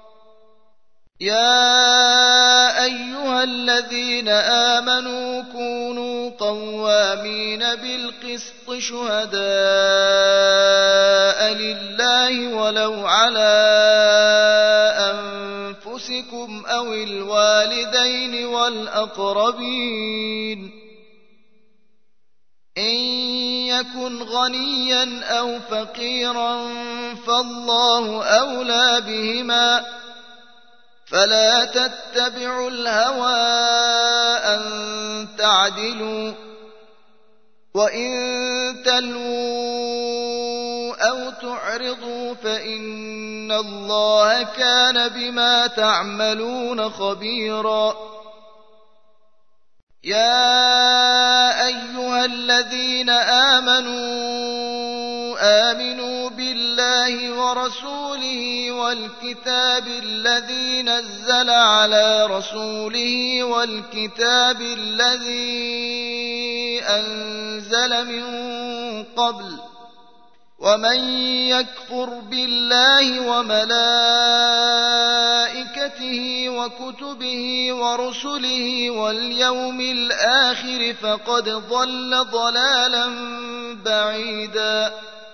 يا أيها الذين آمنوا كونوا قوامين بالقسط شهداء لله ولو على أنفسكم أو الوالدين والأقربين إن يكن غنيا أو فقيرا فالله أولى بهما فلا تتبعوا الهوى أن تعدلوا وإن تلووا أو تعرضوا فإن الله كان بما تعملون خبيرا يا أيها الذين آمنوا بالله ورسوله والكتاب الذي نزل على رسوله والكتاب الذي أنزل من قبل ومن يكفر بالله وملائكته وكتبه ورسله واليوم الآخر فقد ضل ضلالا بعيدا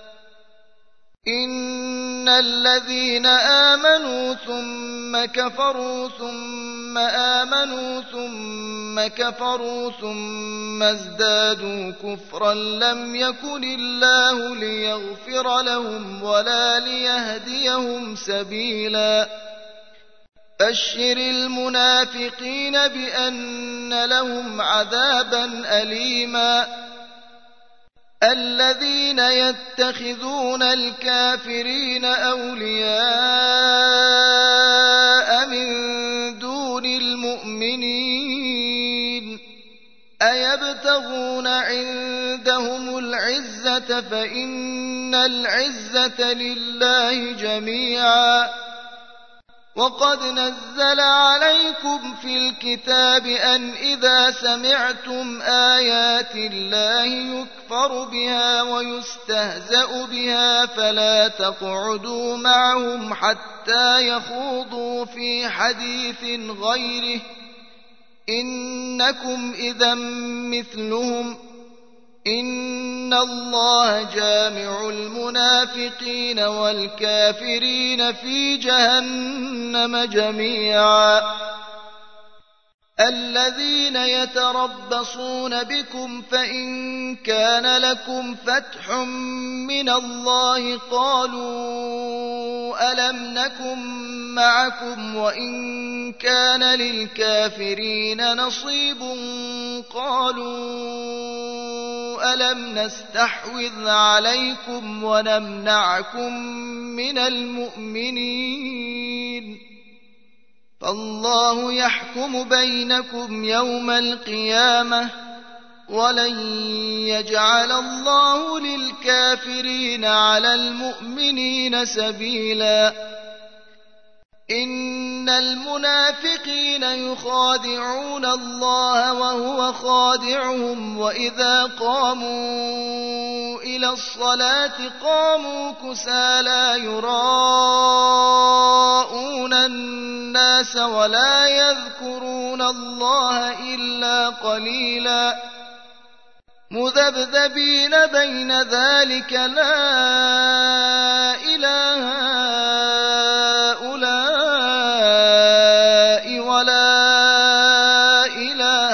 إن الذين آمنوا ثم كفروا ثم آمنوا ثم كفروا ثم ازدادوا كفرا لم يكن الله ليغفر لهم ولا ليهديهم سبيلا بشر المنافقين بأن لهم عذابا أليما الذين يتخذون الكافرين أولياء من دون المؤمنين أيبتغون عندهم العزة فإن العزة لله جميعا وقد نزل عليكم في الكتاب أن إذا سمعتم آيات الله يكفر بها ويستهزأ بها فلا تقعدوا معهم حتى يخوضوا في حديث غيره إنكم إذا مثلهم إن الله جامع المنافقين والكافرين في جهنم جميعا الذين يتربصون بكم فإن كان لكم فتح من الله قالوا ألم نكن معكم وإن كان للكافرين نصيب قالوا ألم نستحوذ عليكم ونمنعكم من المؤمنين فالله يحكم بينكم يوم القيامة ولن يجعل الله للكافرين على المؤمنين سبيلا إن المنافقين يخادعون الله وهو خادعهم وإذا قاموا إلى الصلاة قاموا كسالى يراءون الناس ولا يذكرون الله إلا قليلا مذبذبين بين ذلك لا إله هؤلاء ولا إله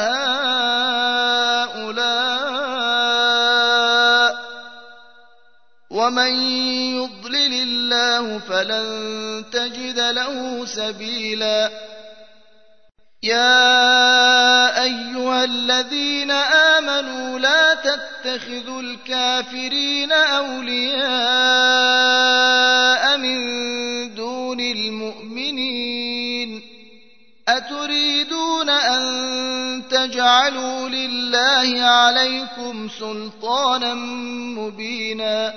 هؤلاء ومن يضلل الله فلن تجد له سبيلا يا أيها الذين آمنوا لا تتخذوا الكافرين أولياء من دون المؤمنين أتريدون أن تجعلوا لله عليكم سلطانا مبينا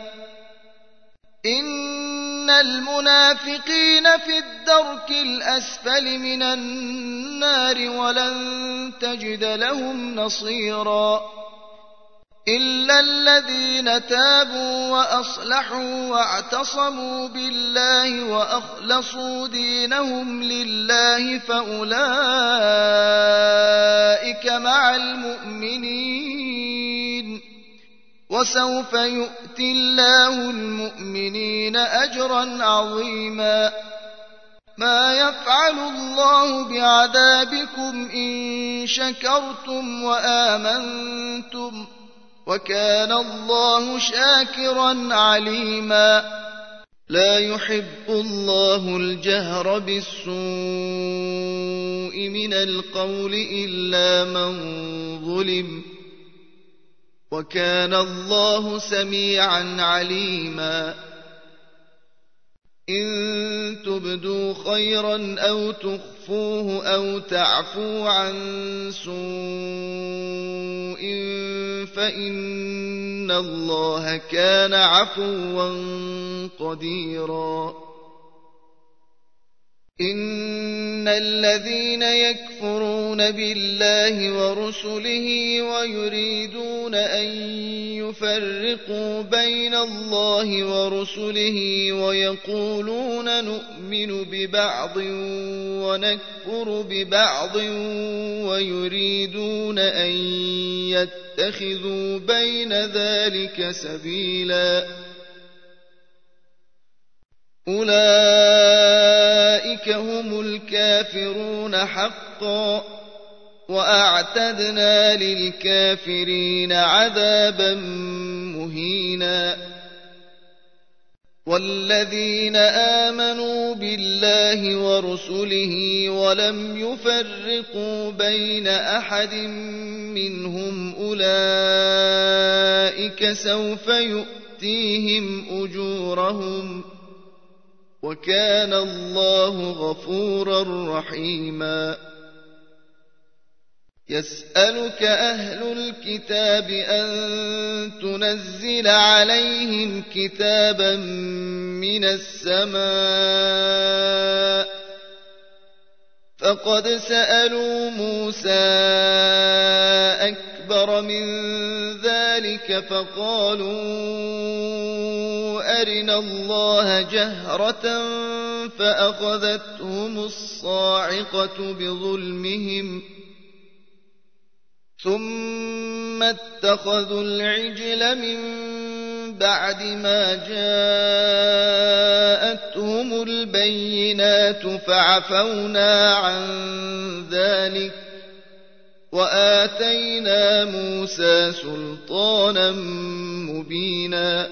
إن المنافقين في الدرك الأسفل من النار ولن تجد لهم نصيرا إلا الذين تابوا وأصلحوا واعتصموا بالله وأخلصوا دينهم لله فأولئك مع المؤمنين وسوف يؤتي الله المؤمنين أجرا عظيما ما يفعل الله بعذابكم إن شكرتم وآمنتم وكان الله شاكرا عليما لا يحب الله الجهر بالسوء من القول إلا من ظلم وكان الله سميعا عليما إن تبدوا خيرا أو تخفوه أو تعفوا عن سوء فإن الله كان عفوا قديرا إن الذين يكفرون بالله ورسله ويريدون أن يفرقوا بين الله ورسله ويقولون نؤمن ببعض ونكفر ببعض ويريدون أن يتخذوا بين ذلك سبيلا أولئك هم الكافرون حقا وأعتدنا للكافرين عذابا مهينا والذين آمنوا بالله ورسله ولم يفرقوا بين أحد منهم أولئك سوف يؤتيهم أجورهم وكان الله غفورا رحيما يسألك أهل الكتاب أن تنزل عليهم كتابا من السماء فقد سألوا موسى أكبر من ذلك فقالوا أرنا الله جهرة فأخذتهم الصاعقة بظلمهم ثم اتخذوا العجل من بعد ما جاءتهم البينات فعفونا عن ذلك وآتينا موسى سلطانا مبينا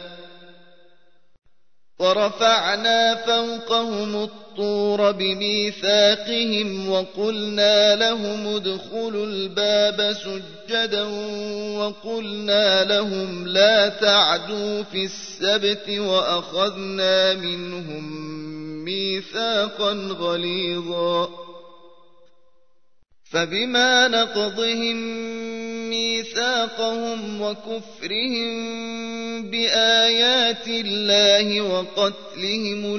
ورفعنا فوقهم الطور بميثاقهم وقلنا لهم ادخلوا الباب سجدا وقلنا لهم لا تعدوا في السبت وأخذنا منهم ميثاقا غليظا فبما نقضهم ميثاقهم وكفرهم بآيات الله وقتلهم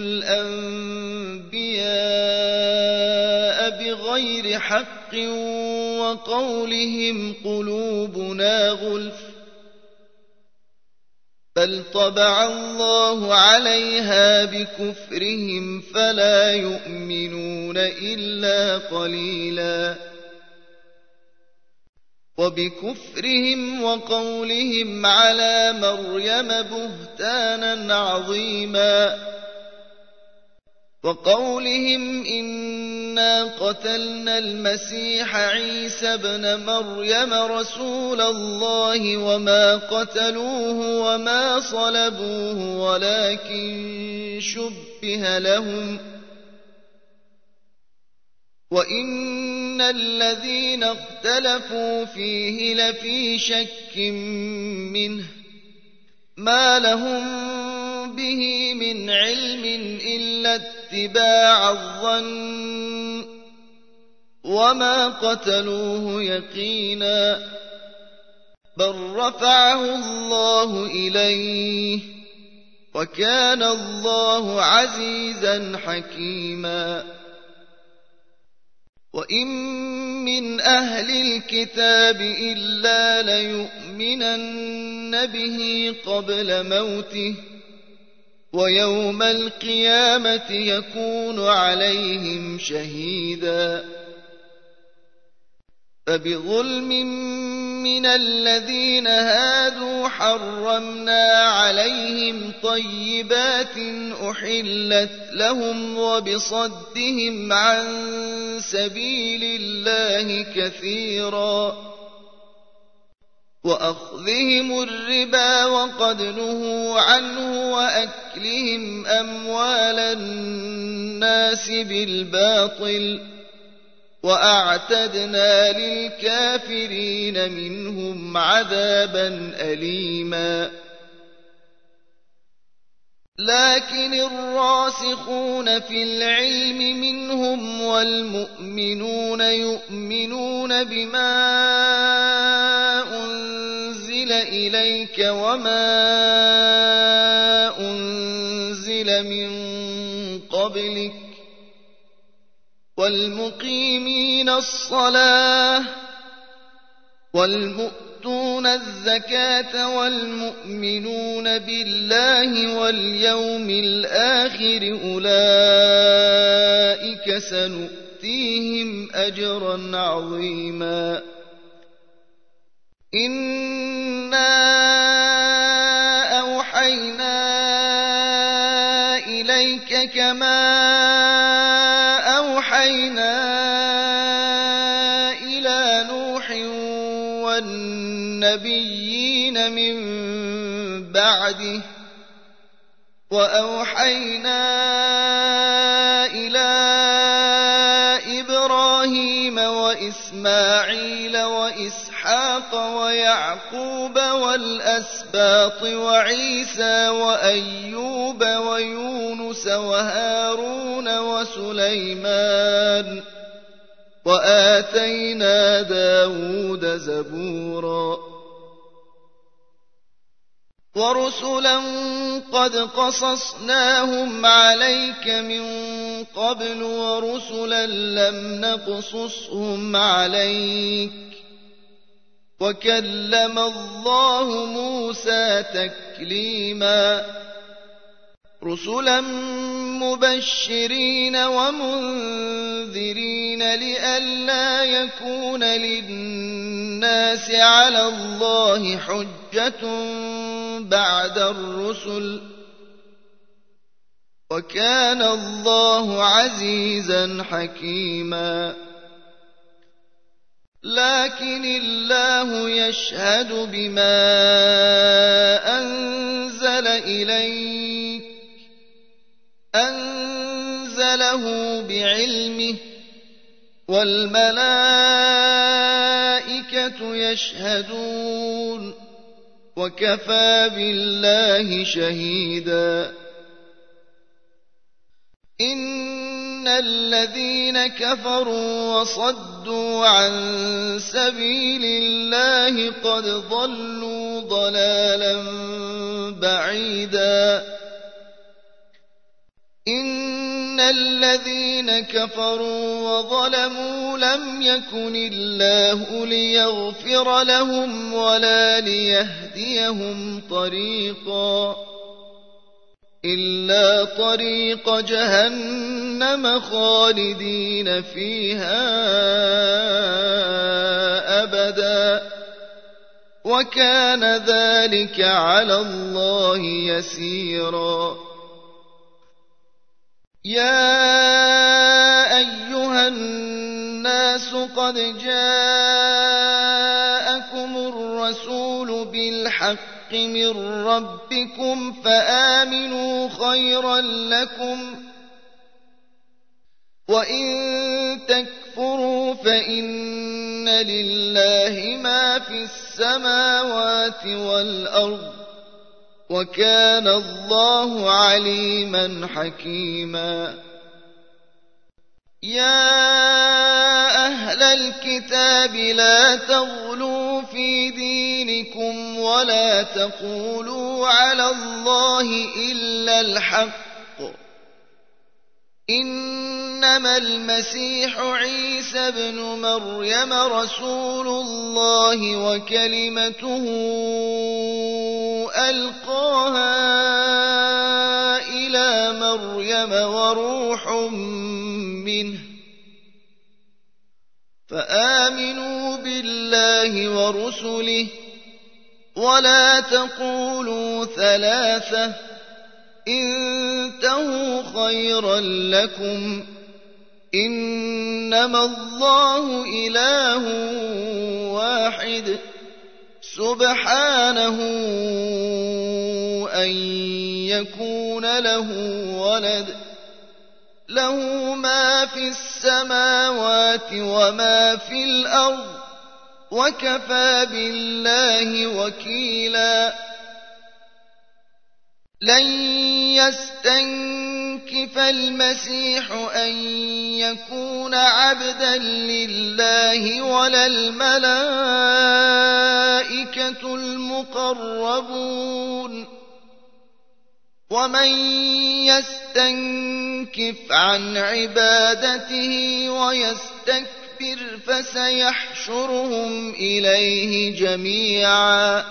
الأنبياء بغير حق وقولهم قلوبنا غلف بل طبع الله عليها بكفرهم فلا يؤمنون إلا قليلا وبكفرهم وقولهم على مريم بهتانا عظيما وقولهم إنا قتلنا المسيح عيسى ابن مريم رسول الله وما قتلوه وما صلبوه ولكن شبه لهم وإن الذين اختلفوا فيه لفي شك منه ما لهم به من علم إلا اتباع الظن وما قتلوه يقينا بل رفعه الله إليه وكان الله عزيزا حكيما وإن من أهل الكتاب إلا ليؤمنن به قبل موته ويوم القيامة يكون عليهم شهيدا فبظلم من الذين هادوا حرمنا عليهم طيبات أحلت لهم وبصدهم عن سبيل الله كثيرا وأخذهم الربا وقد نهوا عنه وأكلهم أموال الناس بالباطل وأعتدنا للكافرين منهم عذابا أليما لكن الراسخون في العلم منهم والمؤمنون يؤمنون بما أنزل إليك وما أنزل من قبلك والمقيمين الصلاة والمؤتون الزكاة والمؤمنون بالله واليوم الآخر أولئك سنؤتيهم أجرا عظيما إنا أوحينا إليك كما أوحينا إلى نوح والنبيين من بعده وأوحينا إلى إبراهيم وإسماعيل وإسحاق ويعقوب والأسباط وعيسى وأيوب ويونس وهارون وسليمان وآتينا داود زبورا ورسلا قد قصصناهم عليك من قبل ورسلا لم نقصصهم عليك وكلم الله موسى تكليما رسلا مبشرين ومنذرين لئلا يكون للناس على الله حجة بعد الرسل وكان الله عزيزا حكيما لكن الله يشهد بما أنزل إليك أنزله بعلمه والملائكة يشهدون وكفى بالله شهيدا إن الذين كفروا وصدوا عن سبيل الله قد ضلوا ضلالا بعيدا إن الذين كفروا وظلموا لم يكن الله ليغفر لهم ولا ليهديهم طريقا إلا طريق جهنم خالدين فيها أبدا وكان ذلك على الله يسيرا يا أيها الناس قد جاءكم الرسول بالحق من ربكم فآمنوا خيرا لكم وإن تكفروا فإن لله ما في السماوات والأرض وكان الله عليما حكيما يا أهل الكتاب لا تغلوا في دينكم ولا تقولوا على الله إلا الحق إنما المسيح عيسى ابن مريم رسول الله وكلمته ألقاها إلى مريم وروح منه فآمنوا بالله ورسله ولا تقولوا ثلاثة انتهوا خيرا لكم إنما الله إله واحد سبحانه أن يكون له ولد له ما في السماوات وما في الأرض وكفى بالله وكيلا لن يستنكف المسيح أن يكون عبدا لله ولا الملائكة المقربون ومن يستنكف عن عبادته ويستكبر فسيحشرهم إليه جميعا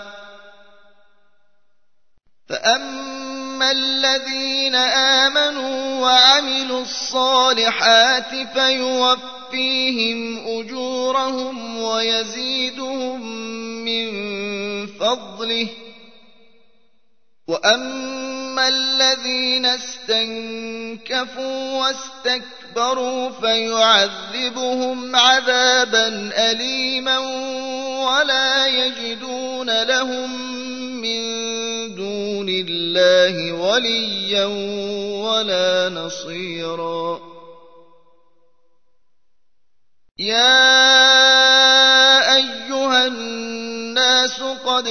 فأما الذين آمنوا وعملوا الصالحات فيوفيهم أجورهم ويزيدهم من فضله وأما الذين استنكفوا واستكبروا فيعذبهم عذابا أليما ولا يجدون لهم من دون الله وليا ولا نصيرا يا أيها الناس قد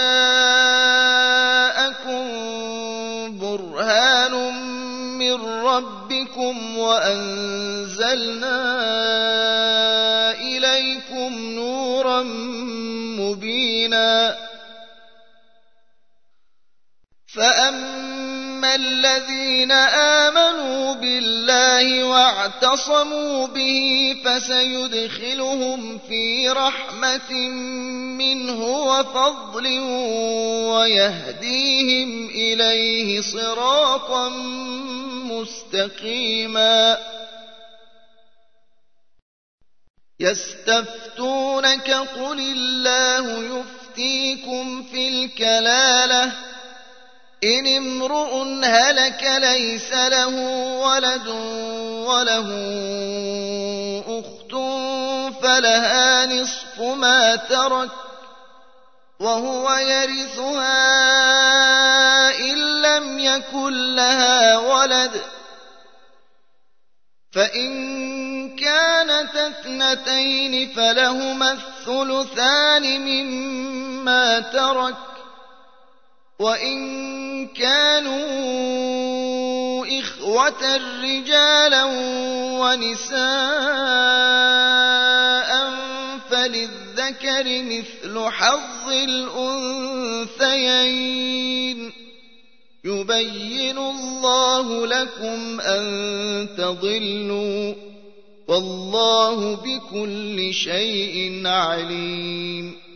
جاءكم برهان من ربكم وأنزلنا إليكم نورا مبينا فأما الذين آمنوا بالله واعتصموا به فسيدخلهم في رحمة منه وفضل ويهديهم إليه صراطا مستقيما يستفتونك قل الله يفتيكم في الكلالة إن امرؤ هلك ليس له ولد وله أخت فلها نصف ما ترك وهو يرثها إن لم يكن لها ولد فإن كانت اثنتين فلهما الثلثان مما ترك وإن كانوا إخوة رجالا ونساء فللذكر مثل حظ الأنثيين يبين الله لكم أن تضلوا والله بكل شيء عليم